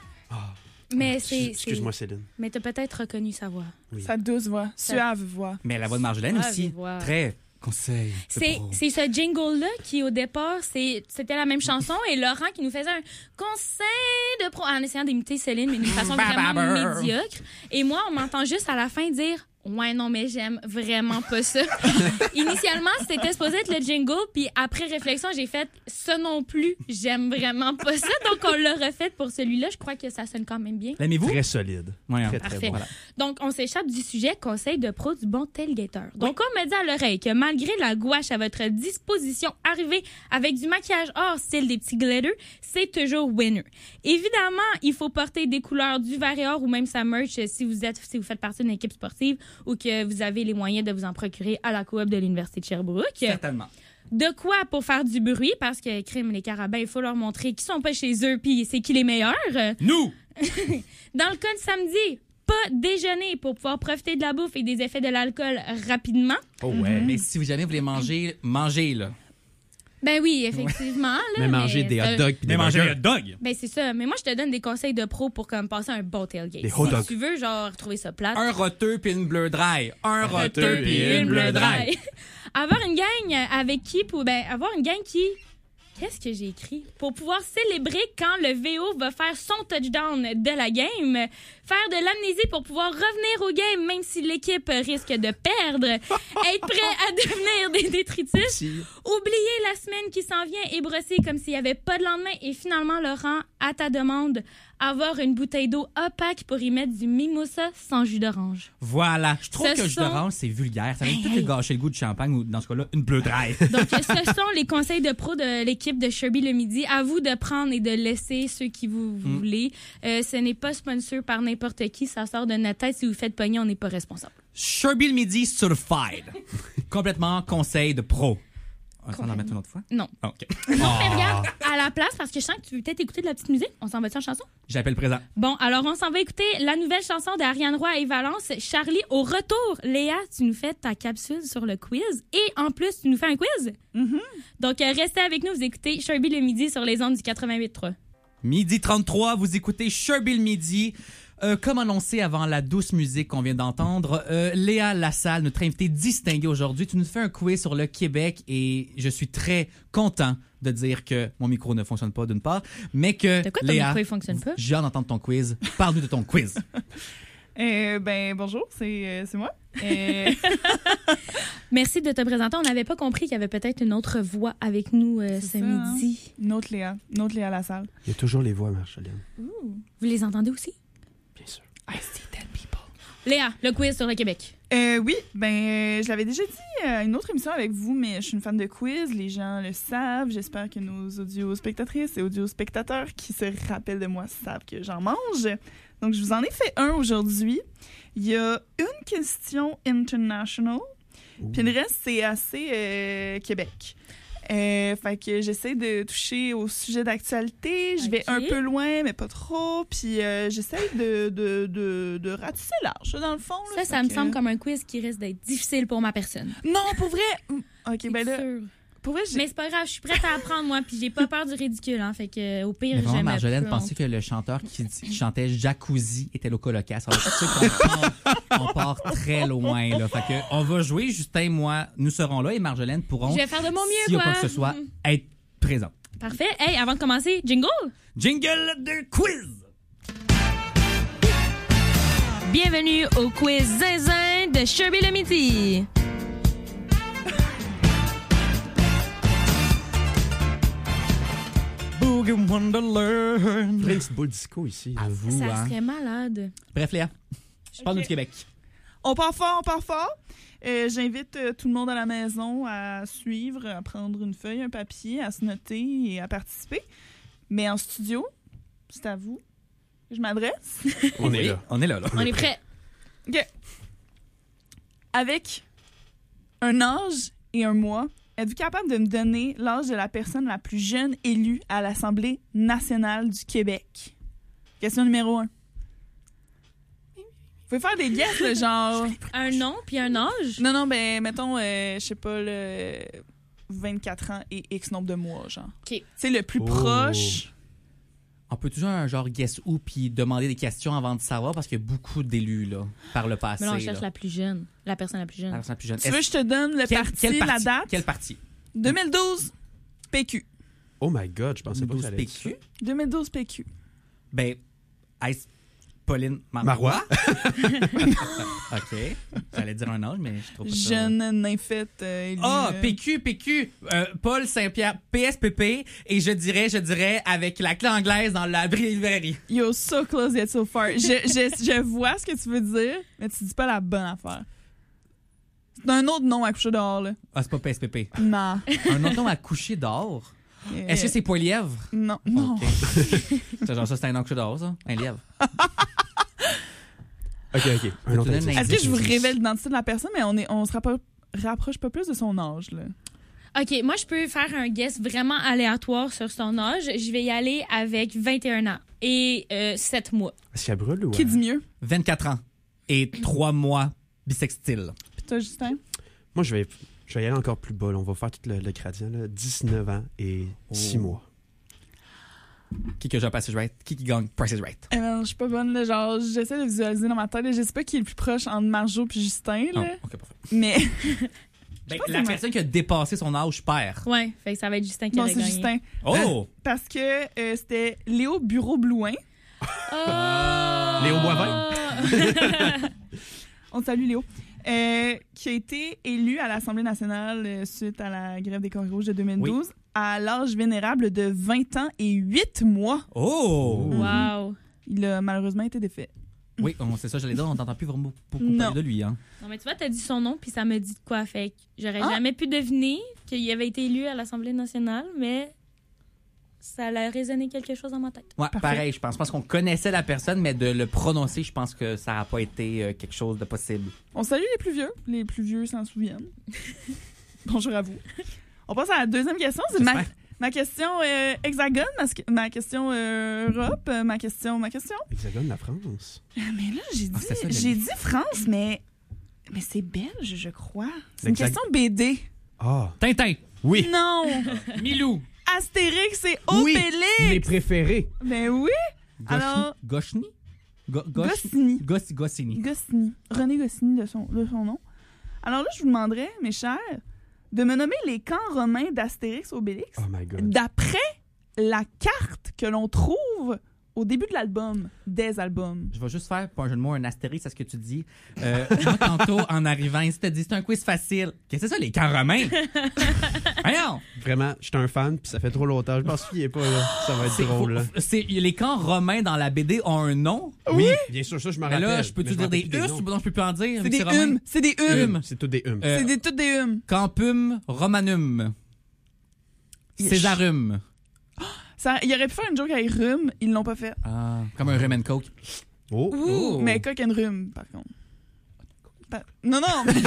Mais c'est. Excuse-moi, Céline. Mais t'as peut-être reconnu sa voix. Oui. Sa douce voix, suave voix. Mais la voix de Marjolaine Ah, aussi. je vois. Très conseil de C'est pro. ce jingle-là qui, au départ, c'était la même chanson et Laurent qui nous faisait un conseil de pro en essayant d'imiter Céline, mais d'une façon vraiment médiocre. Et moi, on m'entend juste à la fin dire ouais, non, mais j'aime vraiment pas ça. Initialement, c'était supposé être le jingle, puis après réflexion, j'ai fait ça non plus, j'aime vraiment pas ça. Donc, on l'a refait pour celui-là. Je crois que ça sonne quand même bien. L'aimez-vous? Très solide. Ouais, hein. Très, très Parfait. bon. Voilà. Donc, on s'échappe du sujet conseil de pro du bon tailgater. Donc, on me dit à l'oreille que malgré la gouache à votre disposition, arriver avec du maquillage hors style des petits glitters, c'est toujours winner. Évidemment, il faut porter des couleurs du Varior ou même sa merch si vous faites partie d'une équipe sportive ou que vous avez les moyens de vous en procurer à la coop de l'Université de Sherbrooke. Certainement. De quoi pour faire du bruit, parce que crime, les carabins, il faut leur montrer qu'ils sont pas chez eux puis c'est qui les meilleurs. Nous! Dans le cas de samedi, pas déjeuner pour pouvoir profiter de la bouffe et des effets de l'alcool rapidement. Oh ouais. Mais si vous jamais voulez manger, mangez, là. Ben oui, effectivement. Là, Mais manger des hot dogs puis des burgers. dog. Ben c'est ça. Mais moi, je te donne des conseils de pro pour comme passer un bon tailgate. Des hot dogs. Si tu veux, genre, trouver ça plate. Un roteux puis une Bleu Dry. Un roteux roteux puis puis une Bleu Dry. Avoir une gang avec qui avoir une gang qui. Qu'est-ce que j'ai écrit? Pour pouvoir célébrer quand le VO va faire son touchdown de la game, faire de l'amnésie pour pouvoir revenir au game même si l'équipe risque de perdre, être prêt à devenir des détritus, oublier la semaine qui s'en vient et brosser comme s'il n'y avait pas de lendemain et finalement, Laurent, à ta demande, avoir une bouteille d'eau opaque pour y mettre du mimosa sans jus d'orange. Voilà. Je trouve Ce que le jus sont- d'orange, c'est vulgaire. Ça vient Hey, tout hey. te gâcher le goût du champagne ou, dans ce cas-là, une Bleu Dry. Donc, ce sont les conseils de pro de l'équipe de Sherby le midi. À vous de prendre et de laisser ceux qui vous voulez. Ce n'est pas sponsor par n'importe qui. Ça sort de notre tête. Si vous faites pogner, on n'est pas responsable. Sherby le midi certified. Complètement conseil de pro. On s'en en mettre une autre fois? Non. Ah, OK. Non, mais regarde, à la place, parce que je sens que tu veux peut-être écouter de la petite musique. On s'en va-tu en chanson? J'appelle présent. Bon, alors on s'en va écouter la nouvelle chanson d'Ariane Roy et Valence, Charlie au retour. Léa, tu nous fais ta capsule sur le quiz et en plus, tu nous fais un quiz. Donc, restez avec nous, vous écoutez Sherby le midi sur les ondes du 88.3. Midi 33, vous écoutez Sherby le midi. Comme annoncé avant la douce musique qu'on vient d'entendre, Léa Lassalle, notre invitée distinguée aujourd'hui, tu nous fais un quiz sur le Québec et je suis très content de dire que mon micro ne fonctionne pas d'une part, mais que De quoi ton Léa, micro, il fonctionne pas? j'ai hâte d'entendre ton quiz. Parle-nous de ton quiz. Bonjour, c'est moi. Merci de te présenter. On n'avait pas compris qu'il y avait peut-être une autre voix avec nous ce ça, midi. Une autre Léa à la salle. Il y a toujours les voix, Marjolaine. Vous les entendez aussi? Bien sûr. I see dead people. Léa, le quiz sur le Québec. Oui, je l'avais déjà dit à une autre émission avec vous, mais je suis une fan de quiz. Les gens le savent. J'espère que nos audio-spectatrices et audio-spectateurs qui se rappellent de moi savent que j'en mange. Donc, je vous en ai fait un aujourd'hui. Il y a une question international, puis le reste, c'est assez Québec. Fait que j'essaie de toucher au sujet d'actualité. Je vais un peu loin, mais pas trop. Puis j'essaie de ratisser large, dans le fond. Là, Ça me semble comme un quiz qui risque d'être difficile pour ma personne. Non, pour vrai... OK, ben là... Sûr. Pour vrai, Mais c'est pas grave, je suis prête à apprendre, moi, puis j'ai pas peur du ridicule, hein. Fait que, au pire, Mais vraiment, j'aime Marjolaine pensait que le chanteur qui chantait Jacuzzi était Locolocasse. Alors, tu sais qu'on part très loin, là. Fait que, on va jouer, Justin et moi, nous serons là et Marjolaine pourront, Je vais faire de mon mieux, s'il y a quoi. quoi que ce soit, être présent. Parfait. Hey, avant de commencer, jingle! Jingle de quiz! Bienvenue au quiz zinzin de Sherby le midi. Boogie Wonderland. Plein de petites boules disco ici. À vous, Ça hein. serait malade. Bref, Léa, parle-nous Ok. du Québec. On part fort. J'invite tout le monde à la maison à suivre, à prendre une feuille, un papier, à se noter et à participer. Mais en studio, c'est à vous que je m'adresse. On est Oui, là. on est là. On est prêt. OK. Avec un âge et un mois, êtes-vous capable de me donner l'âge de la personne la plus jeune élue à l'Assemblée nationale du Québec? Question numéro 1. Vous pouvez faire des guesses, le genre... Un nom puis un âge? Non, ben, mettons, je sais pas, le 24 ans et X nombre de mois, genre. OK. C'est le plus Oh. proche. On peut toujours un genre guess who puis demander des questions avant de savoir parce qu'il y a beaucoup d'élus là par le passé. Mais là, on cherche là. la plus jeune. La personne la plus jeune. La personne la plus jeune. Tu veux que je te donne le parti, quel la parti? date? Quel parti? 2012, PQ. Oh my God, je pensais pas que 12 ça allait être ça. PQ? 2012, PQ. Ben, Pauline Marois? OK. J'allais dire un âge, mais je trouve pas ça. Jeune nymphette élue. Ah, PQ. Paul Saint-Pierre, PSPP. Et je dirais, avec la clé anglaise dans la librairie. You're so close yet so far. Je vois ce que tu veux dire, mais tu dis pas la bonne affaire. C'est un autre nom à coucher dehors, là. Ah, c'est pas PSPP. Non. Un autre nom à coucher dehors. Est-ce que c'est Poilièvre? Non, non. OK. C'est genre ça, c'est un nom à coucher dehors, ça? Un lièvre. OK. Un autre donne indice. un Est-ce que je vous révèle l'identité de la personne, mais on se rapproche pas plus de son âge, là. OK, moi, je peux faire un guess vraiment aléatoire sur son âge. Je vais y aller avec 21 ans et 7 mois. Est-ce qu'elle brûle ou... Qui dit mieux? 24 ans et 3 mois bisextile. Puis toi, Justin? Moi, je vais y aller encore plus bas. Là. On va faire tout le gradient. Là. 19 ans et 6 mois. Qui que j'ai Price is Right? Qui gagne Price is Right? Je suis pas bonne, là, genre, j'essaie de visualiser dans ma tête. Là, je sais pas qui est le plus proche entre Marjo et Justin, Oh, là. OK, parfait. Mais Ben, pense la que personne qui a dépassé son âge perd. Ouais, fait que ça va être Justin qui non, aurait c'est gagné. Justin. Oh! Parce que c'était Léo Bureau-Blouin. Oh! Léo Boivin? On te salue, Léo. Qui a été élu à l'Assemblée nationale suite à la grève des Corps rouges de 2012 à l'âge vénérable de 20 ans et 8 mois. Oh! Wow. Il a malheureusement été défait. Oui, c'est ça, j'allais dire, on n'entend plus vraiment beaucoup Non. parler de lui. Hein. Non, mais tu vois, t'as dit son nom, puis ça me dit de quoi. Fait que j'aurais Ah. jamais pu deviner qu'il avait été élu à l'Assemblée nationale, mais ça a résonné quelque chose dans ma tête. Ouais, Parfait. pareil, je pense qu'on connaissait la personne, mais de le prononcer, je pense que ça n'a pas été quelque chose de possible. On salue les plus vieux. Les plus vieux s'en souviennent. Bonjour à vous. On passe à la deuxième question. C'est ma question hexagone, ma question Europe, ma question. Hexagone, la France. Mais là, j'ai ça, dit France, mais c'est belge, je crois. C'est une L'exact- question BD. Ah. Tintin. Oui. Non! Milou. Astérix et Oui. Obélix! Mes préférés. Ben oui! Alors, Goscinny? Goscinny. Goscinny. Goscinny. René Goscinny de son nom. Alors là, je vous demanderais, mes chers, de me nommer les camps romains d'Astérix Obélix Oh my God. d'après la carte que l'on trouve au début de l'album, des albums. Je vais juste faire, pour un jeu de mots, un astérisque à ce que tu dis. Moi, tantôt, en arrivant, il t'a dit, c'est un quiz facile. Qu'est-ce que c'est ça, les camps romains? Voyons! Vraiment, j'étais un fan, puis ça fait trop longtemps. Je m'en souviens pas, là. Ça va être drôle, là. Les camps romains dans la BD ont un nom. Oui, bien sûr, ça, je me Mais rappelle. là, je peux-tu mais dire des rappelle plus us ou non, je peux plus en dire? C'est vu que des romain? humes. C'est des humes. C'est tout des humes. Euh, Toutes des humes. Campum Romanum. Césarum. Il aurait pu faire une joke avec rhume, ils l'ont pas fait. Ah, comme un rum and coke. Oh. Ouh, mais coq and rhume, par contre. Non.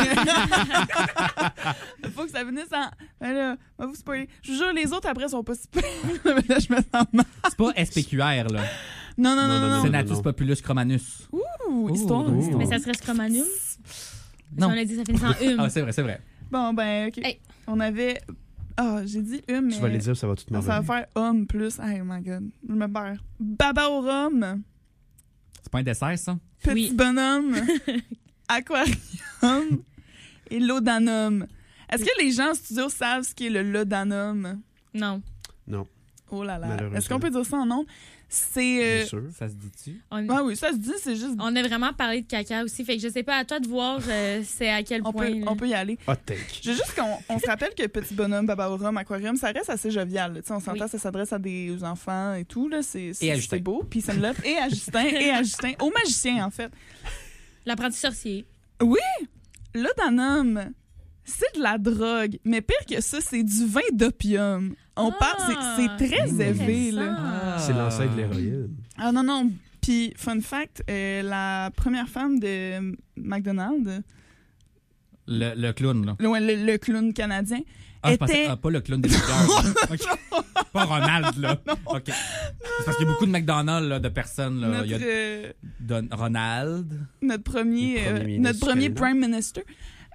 Il faut que ça finisse en. Ben là, on va vous spoiler. Je vous jure, les autres après sont pas si pires. Mais là, je me sens mal. C'est pas SPQR, là. Non. Senatus Populus Romanus. Ouh, histoire. Ouh. Mais ça serait Scromanum. Non. On a dit ça finit en hume. Ah, c'est vrai. Bon, ben, OK. Hey. On avait. Ah, j'ai dit hume, mais. Tu vas les dire, ça va tout Non, ça va faire homme plus. Oh my god. Je me perds. Baba au rhum. C'est pas un dessert, ça? Petit Oui. bonhomme. Aquarium. Et laudanum. Est-ce que les gens en studio savent ce qu'est le laudanum? Non. Non, Oh là là. Malheureusement. Est-ce qu'on peut dire ça en nom? C'est. bien sûr. Ça se dit-tu? Ah oui, ça se dit, c'est juste. On a vraiment parlé de caca aussi, fait que je sais pas, à toi de voir c'est à quel point. là. On peut y aller. Hot take. Je veux juste qu'on se rappelle que Petit Bonhomme, Baba au rhum, Aquarium, ça reste assez jovial. là. Tu sais, on s'entend, Oui. ça s'adresse à des enfants et tout. Là. Et à Justin. C'est beau. Puis ça me love. Et à Justin. Au magicien, en fait. L'apprenti sorcier. Laudanum, c'est de la drogue. Mais pire que ça, c'est du vin d'opium. On parle, c'est très élevé. Là. C'est l'ancêtre de l'héroïne. Ah non. Puis, fun fact, la première femme de McDonald's, Le clown, là. le clown canadien, Ah, je pensais, était... pas le clown des burgers. Ok. Pas Ronald, là. OK. C'est parce qu'il y a beaucoup de McDonald's, là, de personnes, là. Il y a Ronald. notre premier ministre canadien. Prime Minister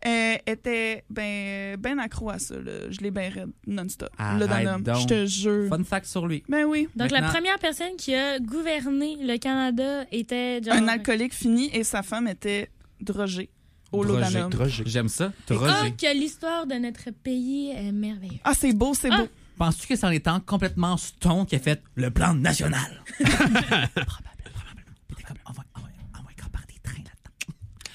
était ben accro à ça. Là. Je l'ai bien raide non-stop. Arrête Laudanum, donc. je te jure. Fun fact sur lui. Ben oui. Donc, Maintenant- la première personne qui a gouverné le Canada était genre. Un alcoolique fini et sa femme était drogée au laudanum. Drogé. J'aime ça. Oh, Roger. que l'histoire de notre pays est merveilleuse. Ah, c'est beau, c'est Ah. beau. Penses-tu que c'est en étant complètement stone qui a fait le plan national? Probablement. Il était comme, on va par des trains là-dedans.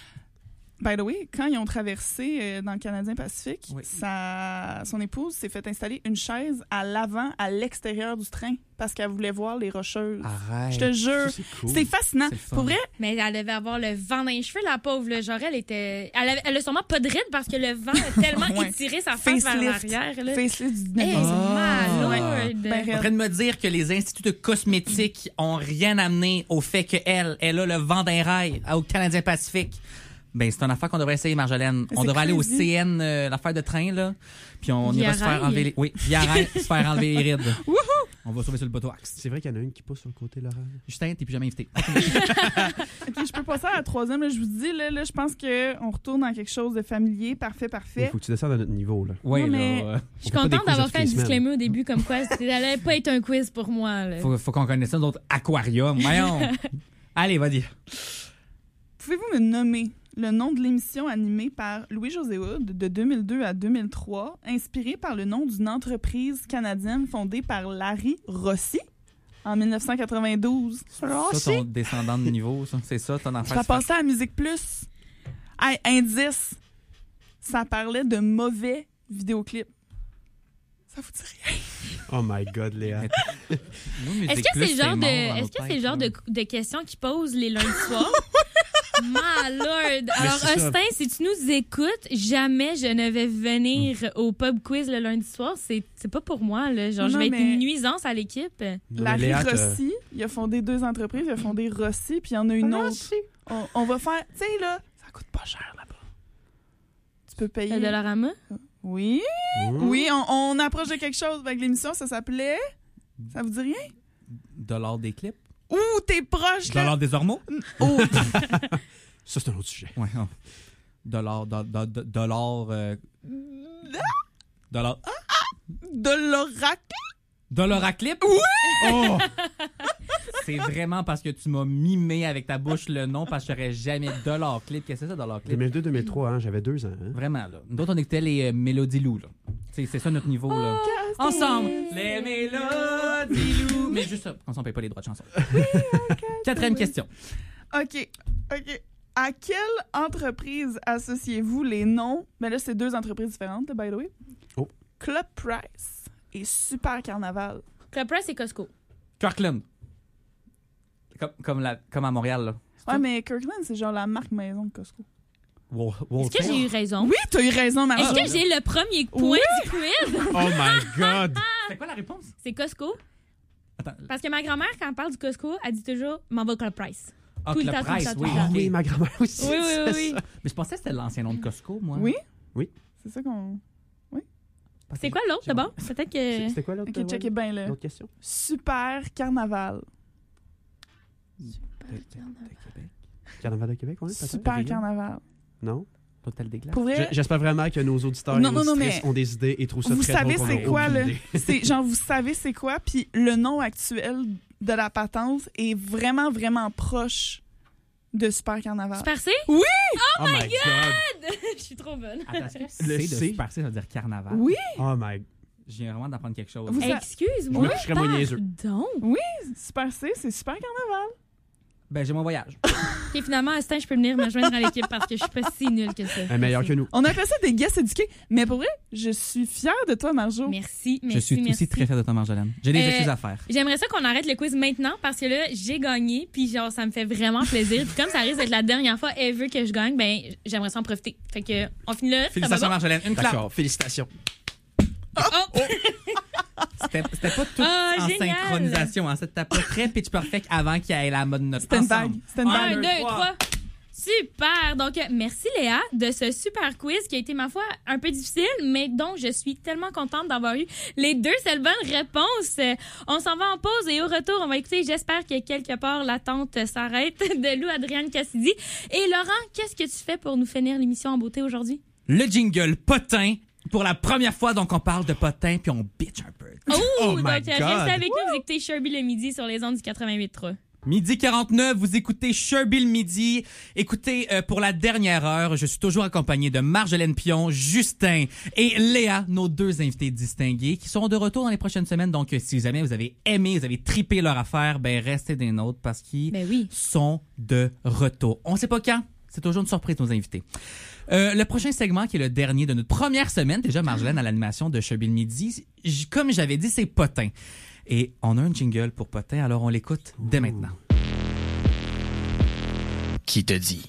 By the way, quand ils ont traversé dans le Canadien Pacifique, Oui. son épouse s'est fait installer une chaise à l'avant, à l'extérieur du train, parce qu'elle voulait voir les rocheuses. Arrête. Je te jure. Ça, c'est cool. C'est fascinant. C'est le fun. Pour vrai, Mais elle devait avoir le vent dans les cheveux, la pauvre. Là. Genre, elle a sûrement pas de ride parce que le vent a tellement Ouais. étiré sa face vers Facelift. l'arrière. Là. facelift du Hey, dynamisme. c'est malade. Ben T'es en raide. train de me dire que les instituts de cosmétiques ont rien amené au fait qu'elle a le vent d'un rail au Canadien Pacifique. Ben, c'est une affaire qu'on devrait essayer, Marjolaine. On C'est devrait aller au crazy. CN, l'affaire de train, là. Puis on Via ira se faire rail. enlever les... Oui, via rail, se faire enlever les rides. On va sauver sur le bateau axe. C'est vrai qu'il y en a une qui pousse sur le côté, Laurent. Justin, t'es plus jamais invité. Ok, je peux passer à la troisième. Là, je vous dis, là, je pense qu'on retourne dans quelque chose de familier. Parfait. Il faut que tu descendes à notre niveau, là. Oui, Non, mais- là. Je suis On fait pas des contente quiz d'avoir toutes fait un les semaines. disclaimer au début comme quoi ça allait pas être un quiz pour moi. Là. Faut qu'on connaisse ça, d'autres aquariums. Voyons. Allez, vas-y. Pouvez-vous me nommer le nom de l'émission animée par Louis-José Hood de 2002 à 2003, inspirée par le nom d'une entreprise canadienne fondée par Larry Rossi en 1992? Ça, ton descendant de niveau, ça. C'est ça, ton affaire. Ça passait à Musique Plus. Hey, indice, ça parlait de mauvais vidéoclips. Ça vous dit rien? Oh my God, Léa. Est-ce que c'est le genre de questions qu'ils posent les lundis soirs? My lord! Alors, c'est ça. Austin, si tu nous écoutes, jamais je ne vais venir au pub quiz le lundi soir. C'est pas pour moi, là. Genre, je Non, vais être mais- une nuisance à l'équipe. Non, mais Larry Léa, Rossi, il a fondé 2 entreprises. Il a fondé Rossi, puis il y en a une autre. On va faire... Tu sais, là, ça coûte pas cher, là-bas. Tu peux payer... Le Dollarama? Oui. Oui, on approche de quelque chose avec l'émission. Ça s'appelait... Ça vous dit rien? De l'art des clips? Ouh, t'es proche, De là. l'art des ormeaux? Oh. Ça, c'est un autre sujet. Ouais. Oh. De l'art... De l'art... De l'art... De l'oracle. De l'oraclip? Oui! Oh! C'est vraiment parce que tu m'as mimé avec ta bouche le nom parce que j'aurais jamais de l'oraclip. Qu'est-ce que c'est ça, de l'oraclip? 2002-2003, hein, j'avais 2 ans. Hein. Vraiment, là. Nous autres, on écoutait les Mélodies Loup, là. C'est ça notre niveau, là. Ensemble! Les Mélodies Loup! Mais juste ça, comme ça, on paye pas les droits de chanson. Quatrième question. OK. À quelle entreprise associez-vous les noms? Ben là, c'est 2 entreprises différentes, by the way. Oh. Club Price et Super Carnaval. Club Price et Costco. Kirkland. Comme à Montréal, là. Ouais, mais Kirkland, c'est genre la marque maison de Costco. Est-ce que j'ai eu raison? Oui, t'as eu raison, Marjo. Est-ce que j'ai le premier point du quiz? Oh my God! C'est quoi la réponse? C'est Costco. Attends. Parce que ma grand-mère, quand elle parle du Costco, elle dit toujours « m'en va au Club Price ». Ah, Tout le Club temps, tout le Price, temps, tout oui. le temps. ok. Oui, ma grand-mère aussi. Oui. Mais je pensais que c'était l'ancien nom de Costco, moi. Oui? Oui. C'est ça qu'on... C'est quoi l'autre, d'abord? Peut-être que... C'était quoi l'autre? OK, checkez bien, là. L'autre question? Super Carnaval. De Québec. Carnaval de Québec, oui. Super Carnaval. Non? L'hôtel des glaces. Pour vrai, J'espère vraiment que nos auditeurs Non, et non, nos non, auditrices mais ont des idées et trouvent ça vous très savez drôle. c'est qu'on a quoi, aucune là? idée. C'est genre, vous savez c'est quoi, puis le nom actuel de la patente est vraiment, vraiment proche de Super Carnaval. Super C? Oh my God! Je suis trop bonne. Attends, est-ce que Le c'est de C? Super C, ça veut dire carnaval? Oui, Oh my... Je viens vraiment d'apprendre quelque chose. Vous sa- Excuse-moi. Je serais moins niaiseux. Donc. Super C, c'est Super Carnaval. Ben, j'ai mon voyage. Et finalement, Astin, je peux venir me joindre à l'équipe parce que je suis pas si nulle que ça. Un meilleur que nous. On appelle ça des guests éduqués. Mais pour vrai, je suis fière de toi, Marjo. Merci. Je suis aussi très fière de toi, Marjolaine. J'ai des excuses à faire. J'aimerais ça qu'on arrête le quiz maintenant parce que là, j'ai gagné, puis genre, ça me fait vraiment plaisir. Puis comme ça risque d'être la dernière fois ever que je gagne, ben, j'aimerais ça en profiter. Fait que, on finit là. Félicitations, Marjolaine. Une clap. D'accord, félicitations. C'était pas tout Ah, en génial. synchronisation. Hein. C'était pas très pitch perfect avant qu'il y ait la mode note. C'était une Ensemble. bague. C'était une Un, bague. deux, trois. Super! Donc, merci Léa de ce super quiz qui a été, ma foi, un peu difficile, mais dont je suis tellement contente d'avoir eu les 2 seules bonnes réponses. On s'en va en pause et au retour, on va écouter J'espère que quelque part l'attente s'arrête de Lou Adrienne Cassidy. Et Laurent, qu'est-ce que tu fais pour nous finir l'émission en beauté aujourd'hui? Le jingle potin. Pour la première fois, donc, on parle de potin puis on bitch un peu. Oh! my Donc, restez God. avec nous, vous écoutez Sherby le midi sur les ondes du 88.3. Midi 49, vous écoutez Sherby le midi. Écoutez, pour la dernière heure, je suis toujours accompagné de Marjolaine Pion, Justin et Léa, nos 2 invités distingués, qui seront de retour dans les prochaines semaines. Donc, si jamais vous avez aimé, vous avez trippé leur affaire, ben restez des nôtres parce qu'ils Ben oui. sont de retour. On sait pas quand. C'est toujours une surprise, nos invités. Le prochain segment, qui est le dernier de notre première semaine, déjà Marjolaine à l'animation de Sherby le midi, comme j'avais dit, c'est potin. Et on a un jingle pour potin, alors on l'écoute dès maintenant. Qui te dit?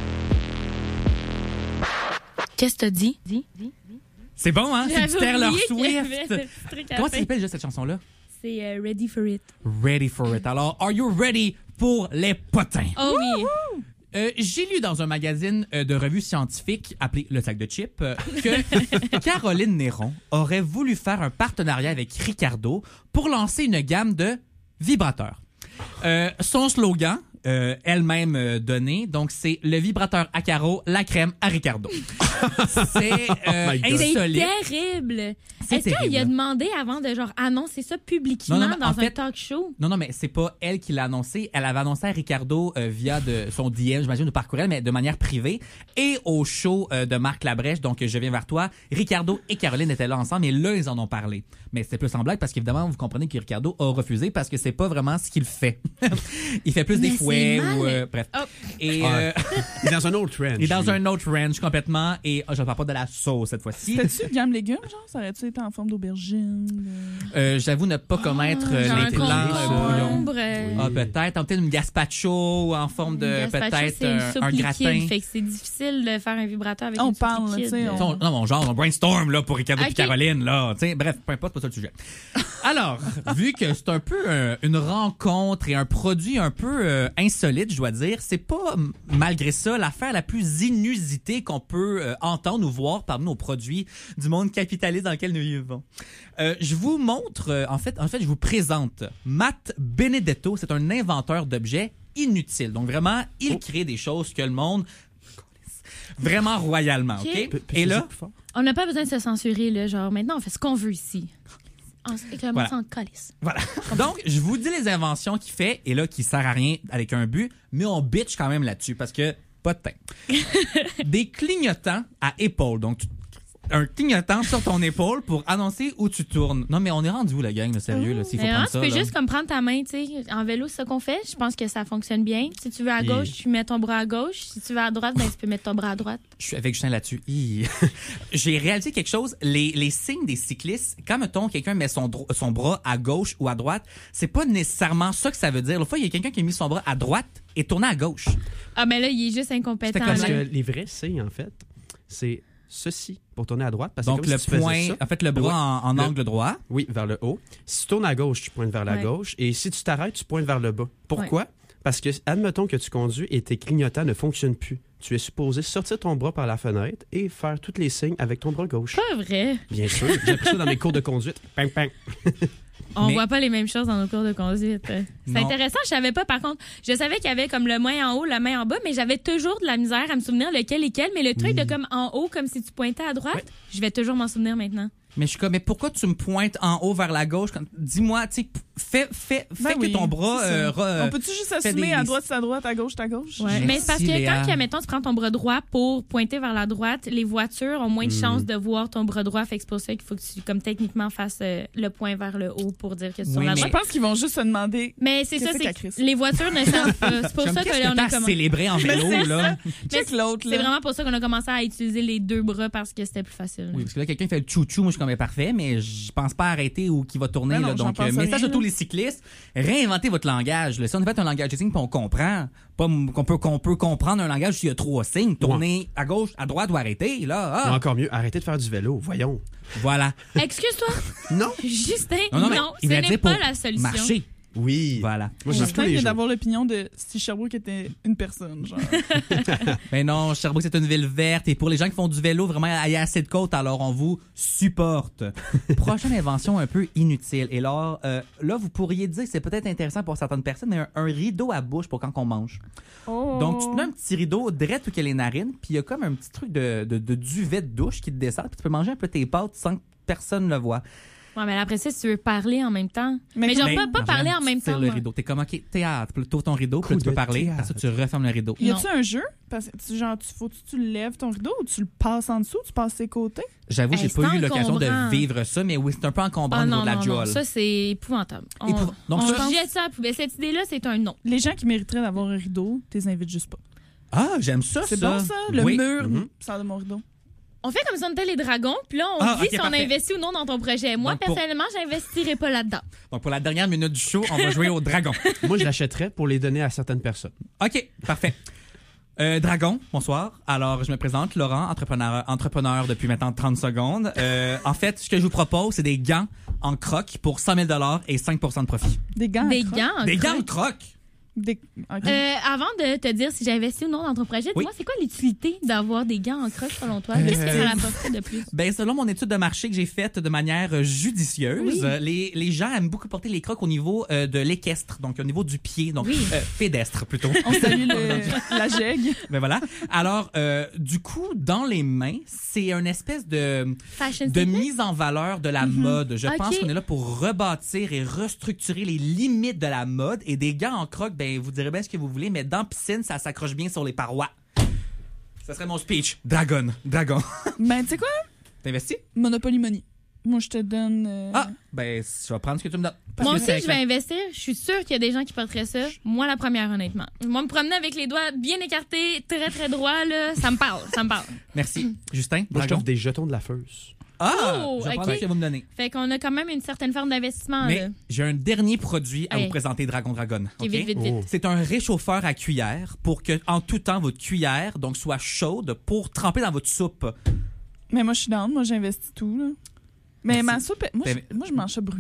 Qu'est-ce que t'as dit? C'est bon, hein? C'est J'avais du Taylor oublié qu'il y avait Swift. ce petit truc à la Comment ça fin. s'appelle déjà cette chanson-là? C'est Ready for It. Ready for it. Alors, are you ready pour les potins? Oh oui. J'ai lu dans un magazine de revue scientifique appelé Le Sac de Chips que Caroline Néron aurait voulu faire un partenariat avec Ricardo pour lancer une gamme de vibrateurs. Son slogan, elle-même donné, donc c'est le vibrateur à carreaux, la crème à Ricardo. C'est my God. C'est insolite. terrible. C'est Est-ce qu'il terrible. a demandé avant de genre annoncer ça publiquement Non, non, mais dans en un fait- talk show? Non, mais c'est pas elle qui l'a annoncé. Elle avait annoncé à Ricardo via son DM, j'imagine, de par courriel, mais de manière privée. Et au show de Marc Labrèche, donc Je viens vers toi, Ricardo et Caroline étaient là ensemble et là, ils en ont parlé. Mais c'était plus en blague parce qu'évidemment, vous comprenez que Ricardo a refusé parce que c'est pas vraiment ce qu'il fait. Il fait plus Mais des fouets c'est ou... mal. bref. Oh. Et... Ouais. Il est dans un autre trend. il est dans un autre range complètement et je ne parle pas de la sauce cette fois-ci. C'était-tu gamme légumes, genre? Ça aurait-tu été en forme d'aubergine? J'avoue ne pas connaître Genre les un plans bouillons. concombre. Ah, peut-être. Peut-être une gazpacho en forme de Une gazpacho, peut-être c'est une soupe un liquide, gratin. fait que c'est difficile de faire un vibrateur avec On une soupe parle, liquide. tu sais, Non, mon genre, on brainstorm là, pour Ricardo et Ok. Caroline. Là. T'sais, bref, peu importe, pas ça le sujet. Alors, vu que c'est un peu une rencontre et un produit un peu insolite, je dois dire, c'est pas, malgré ça, l'affaire la plus inusitée qu'on peut entendre ou voir parmi nos produits du monde capitaliste dans lequel nous vivons. Je vous montre, en fait, je vous présente Matt Benedetto. C'est un inventeur d'objets inutiles. Donc vraiment, il crée des choses que le monde vraiment royalement, OK? Et là, on n'a pas besoin de se censurer, là. Genre, maintenant, on fait ce qu'on veut ici. Et que le monde s'en calisse. Voilà. Donc, je vous dis les inventions qu'il fait et là, qui sert à rien avec un but, mais on bitch quand même là-dessus parce que pas de temps. Des clignotants à épaule. Donc, un clignotant sur ton épaule pour annoncer où tu tournes. Non, mais on est rendu où, la gang, là, sérieux, là, s'il faut prendre ça. Tu peux là. juste comme prendre ta main, tu sais. En vélo, c'est ça qu'on fait. Je pense que ça fonctionne bien. Si tu veux à gauche, tu mets ton bras à gauche. Si tu veux à droite, ben, tu peux mettre ton bras à droite. Je suis avec Justin là-dessus. J'ai réalisé quelque chose. Les signes des cyclistes, quand, mettons, quelqu'un met son bras à gauche ou à droite, c'est pas nécessairement ça que ça veut dire. L'autre fois, il y a quelqu'un qui a mis son bras à droite et tourné à gauche. Ah, mais là, il est juste incompétent. Parce que les vrais signes, en fait, c'est ceci pour tourner à droite. Parce que donc, le point, en fait, le bras en angle droit. Oui, vers le haut. Si tu tournes à gauche, tu pointes vers la gauche. Et si tu t'arrêtes, tu pointes vers le bas. Pourquoi? Parce que, admettons que tu conduis et tes clignotants ne fonctionnent plus. Tu es supposé sortir ton bras par la fenêtre et faire tous les signes avec ton bras gauche. Pas vrai. Bien sûr. J'ai appris ça dans mes cours de conduite. Ping, ping. On voit pas les mêmes choses dans nos cours de conduite. C'est intéressant, je savais pas par contre. Je savais qu'il y avait comme le main en haut, la main en bas, mais j'avais toujours de la misère à me souvenir lequel est quel. Mais le truc de comme en haut, comme si tu pointais à droite, je vais toujours m'en souvenir maintenant. Mais je suis comme, mais pourquoi tu me pointes en haut vers la gauche? Dis-moi, tu sais, fais que ton bras... on peut-tu juste assumer à droite, c'est à droite, à gauche, c'est à gauche? Ouais. Mais c'est parce que quand, mettons, tu prends ton bras droit pour pointer vers la droite, les voitures ont moins de chances de voir ton bras droit. Fait que c'est pour ça qu'il faut que tu, comme techniquement, fasses le point vers le haut pour dire que c'est sur la droite. Je pense qu'ils vont juste se demander... Mais c'est ça, c'est les voitures ne savent pas. C'est pour ça qu'on a commencé... célébrer en vélo, là. Check l'autre, là. C'est vraiment pour ça qu'on a commencé à utiliser les deux bras parce que c'était plus facile. Oui, parce que là, quelqu'un fait le chou-chou, moi, je suis comme parfait, mais je pense pas arrêter ou qu'il va tourner. Non, là, donc, message à tous les cyclistes, réinventez votre langage. Là. Si on fait un langage de signes, puis on comprend, pas qu'on peut comprendre un langage s'il y a 3 signes, tourner à gauche, à droite ou arrêter. Là, ou encore mieux, arrêtez de faire du vélo, voyons. Voilà. Excuse-toi. Non. Justin, non, ce n'est pas la solution. Marcher. Oui. Voilà. Moi, Justin vient d'avoir l'opinion de si Sherbrooke était une personne, genre. Mais non, Sherbrooke, c'est une ville verte. Et pour les gens qui font du vélo, vraiment, il y a assez de côtes, alors on vous supporte. Prochaine invention un peu inutile. Et là, vous pourriez dire que c'est peut-être intéressant pour certaines personnes, mais un rideau à bouche pour quand on mange. Oh. Donc, tu te mets un petit rideau direct où il y a les narines, puis il y a comme un petit truc de duvet de douche qui te descend, puis tu peux manger un peu tes pâtes sans que personne ne le voit. Ouais, mais après ça, si tu veux parler en même temps. Mais genre, pas parler en même temps. le rideau. T'es comme, OK, théâtre. Tu ouvres ton rideau, puis là, tu peux parler. Après ça, tu refermes le rideau. Y a-tu un jeu? Parce que, genre, faut-tu que tu lèves ton rideau ou tu le passes en dessous, tu passes ses côtés? J'avoue, j'ai pas eu l'occasion de vivre ça, mais oui, c'est un peu encombrant au niveau de la joie. Ça, c'est épouvantable. Donc, on jette ça à la poubelle. Cette idée-là, c'est un non. Les gens qui mériteraient d'avoir un rideau, t'es invites juste pas. Ah, j'aime ça, c'est bon, ça? Le mur sort de mon rideau. On fait comme si on était les dragons, puis là, on dit si on investit ou non dans ton projet. Moi, donc, personnellement, j'investirais pas là-dedans. Donc, pour la dernière minute du show, on va jouer au dragon. Moi, je l'achèterais pour les donner à certaines personnes. OK, parfait. Dragon, bonsoir. Alors, je me présente, Laurent, entrepreneur depuis maintenant 30 secondes. En fait, ce que je vous propose, c'est des gants en croc pour 100 000 $ et 5 % de profit. Des gants en croc? Avant de te dire si j'ai investi ou non dans ton projet, dis-moi, c'est quoi l'utilité d'avoir des gants en croc selon toi? Qu'est-ce que ça apporterait de plus? Ben, selon mon étude de marché que j'ai faite de manière judicieuse, les gens aiment beaucoup porter les crocs au niveau de l'équestre, donc au niveau du pied, donc pédestre plutôt. On salue la jegue. Ben voilà. Alors, du coup, dans les mains, c'est une espèce de mise en valeur de la mode. Je pense qu'on est là pour rebâtir et restructurer les limites de la mode, et des gants en croc, ben, vous direz bien ce que vous voulez, mais dans piscine, ça s'accroche bien sur les parois. Ça serait mon speech. Dragon. Ben, tu sais quoi? T'investis? Monopoly Money. Moi, je te donne... Ben, je vais prendre ce que tu me donnes. Moi aussi, je vais investir. Je suis sûre qu'il y a des gens qui porteraient ça. Moi, la première, honnêtement. Moi, me promener avec les doigts bien écartés, très, très droits, là, ça me parle. Merci. Justin, moi, je t'offre des jetons de la Feuse. Je vais prendre ce que vous me donnez. Fait qu'on a quand même une certaine forme d'investissement. Mais là. J'ai un dernier produit à vous présenter, Dragon. Okay? Vite. C'est un réchauffeur à cuillère pour que, en tout temps, votre cuillère donc soit chaude pour tremper dans votre soupe. Mais moi, je suis down. Moi, j'investis tout. Là. Mais ma soupe, moi, je mange ça brûlant.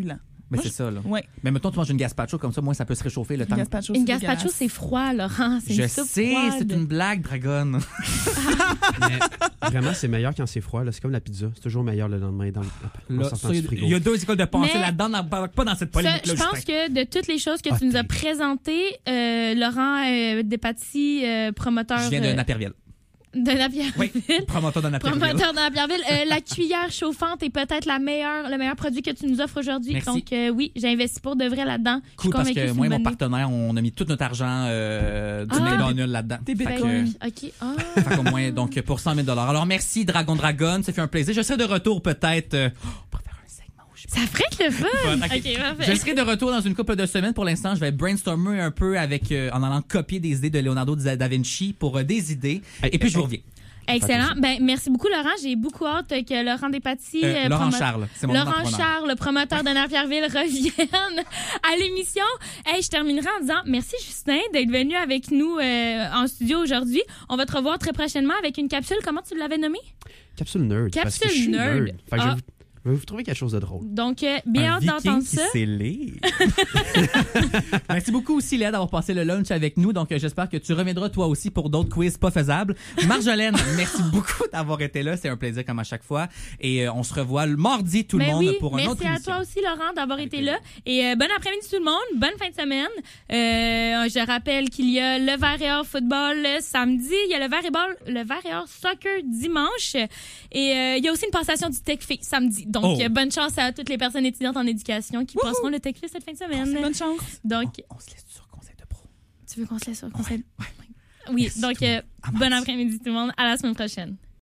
Mais c'est ça, là. Ouais. Mais mettons, tu manges une gazpacho comme ça, moi, ça peut se réchauffer le temps. Une gazpacho, c'est froid, Laurent. C'est Je une soupe sais, froide. c'est une blague, Dragon. Mais vraiment, c'est meilleur quand c'est froid. Là. C'est comme la pizza. C'est toujours meilleur le lendemain en Là, sortant ça, du frigo. il y a 2 écoles de pensée Mais- là-dedans, pas dans cette polémique-là. Ça, je pense que de toutes les choses que tu nous as présentées, Laurent Despatie, promoteur Je viens de Napierville. de Napierville. Oui, promoteur de Napierville. Promoteur de Napierville. La cuillère chauffante est peut-être le meilleur produit que tu nous offres aujourd'hui. Merci. Donc, oui, j'ai investi pour de vrai là-dedans. Je suis Cool, parce convaincue que c'est moi et une mon bonne idée. partenaire, on a mis tout notre argent du McDonald's là-dedans. Des Fait bitcoins. que- OK. Ah. Fait qu'au moins, donc, pour 100 000 $. Alors, merci, Dragon, ça fait un plaisir. Je serai de retour peut-être pour faire un segment où je Ça ferait que le fun. Ok. OK, Je parfait. serai de retour dans une couple de semaines. Pour l'instant, je vais brainstormer un peu avec en allant copier des idées de Leonardo da Vinci pour des idées. Et puis, je vous reviens. Excellent. Ben, merci beaucoup, Laurent. J'ai beaucoup hâte que Laurent Despatie, Laurent Charles, c'est mon Laurent entrepreneur. Charles, le promoteur de Napierville, revienne à l'émission. Hey, je terminerai en disant merci, Justin, d'être venu avec nous en studio aujourd'hui. On va te revoir très prochainement avec une capsule. Comment tu l'avais nommée? Capsule nerd. parce que Capsule je suis nerd. Fait que Ah. je vais vous trouver quelque chose de drôle. Donc, bien hâte d'entendre ça. s'est lire. Merci beaucoup aussi, Léa, d'avoir passé le lunch avec nous. Donc, j'espère que tu reviendras toi aussi pour d'autres quiz pas faisables. Marjolaine, merci beaucoup d'avoir été là. C'est un plaisir comme à chaque fois. Et on se revoit le mardi, tout le Ben monde, oui, pour un autre merci à émission. toi aussi, Laurent, d'avoir été là. Et bon après-midi tout le monde, bonne fin de semaine. Je rappelle qu'il y a le Vert et Or football samedi, il y a le Vert et Or soccer dimanche, et il y a aussi une passation du TechFit samedi. Donc bonne chance à toutes les personnes étudiantes en éducation qui passeront le TechFit cette fin de semaine. Bonne chance. Donc, On se laisse sur conseil de pro. tu veux qu'on se laisse sur conseil? Oui, donc bon après-midi tout le monde, à la semaine prochaine.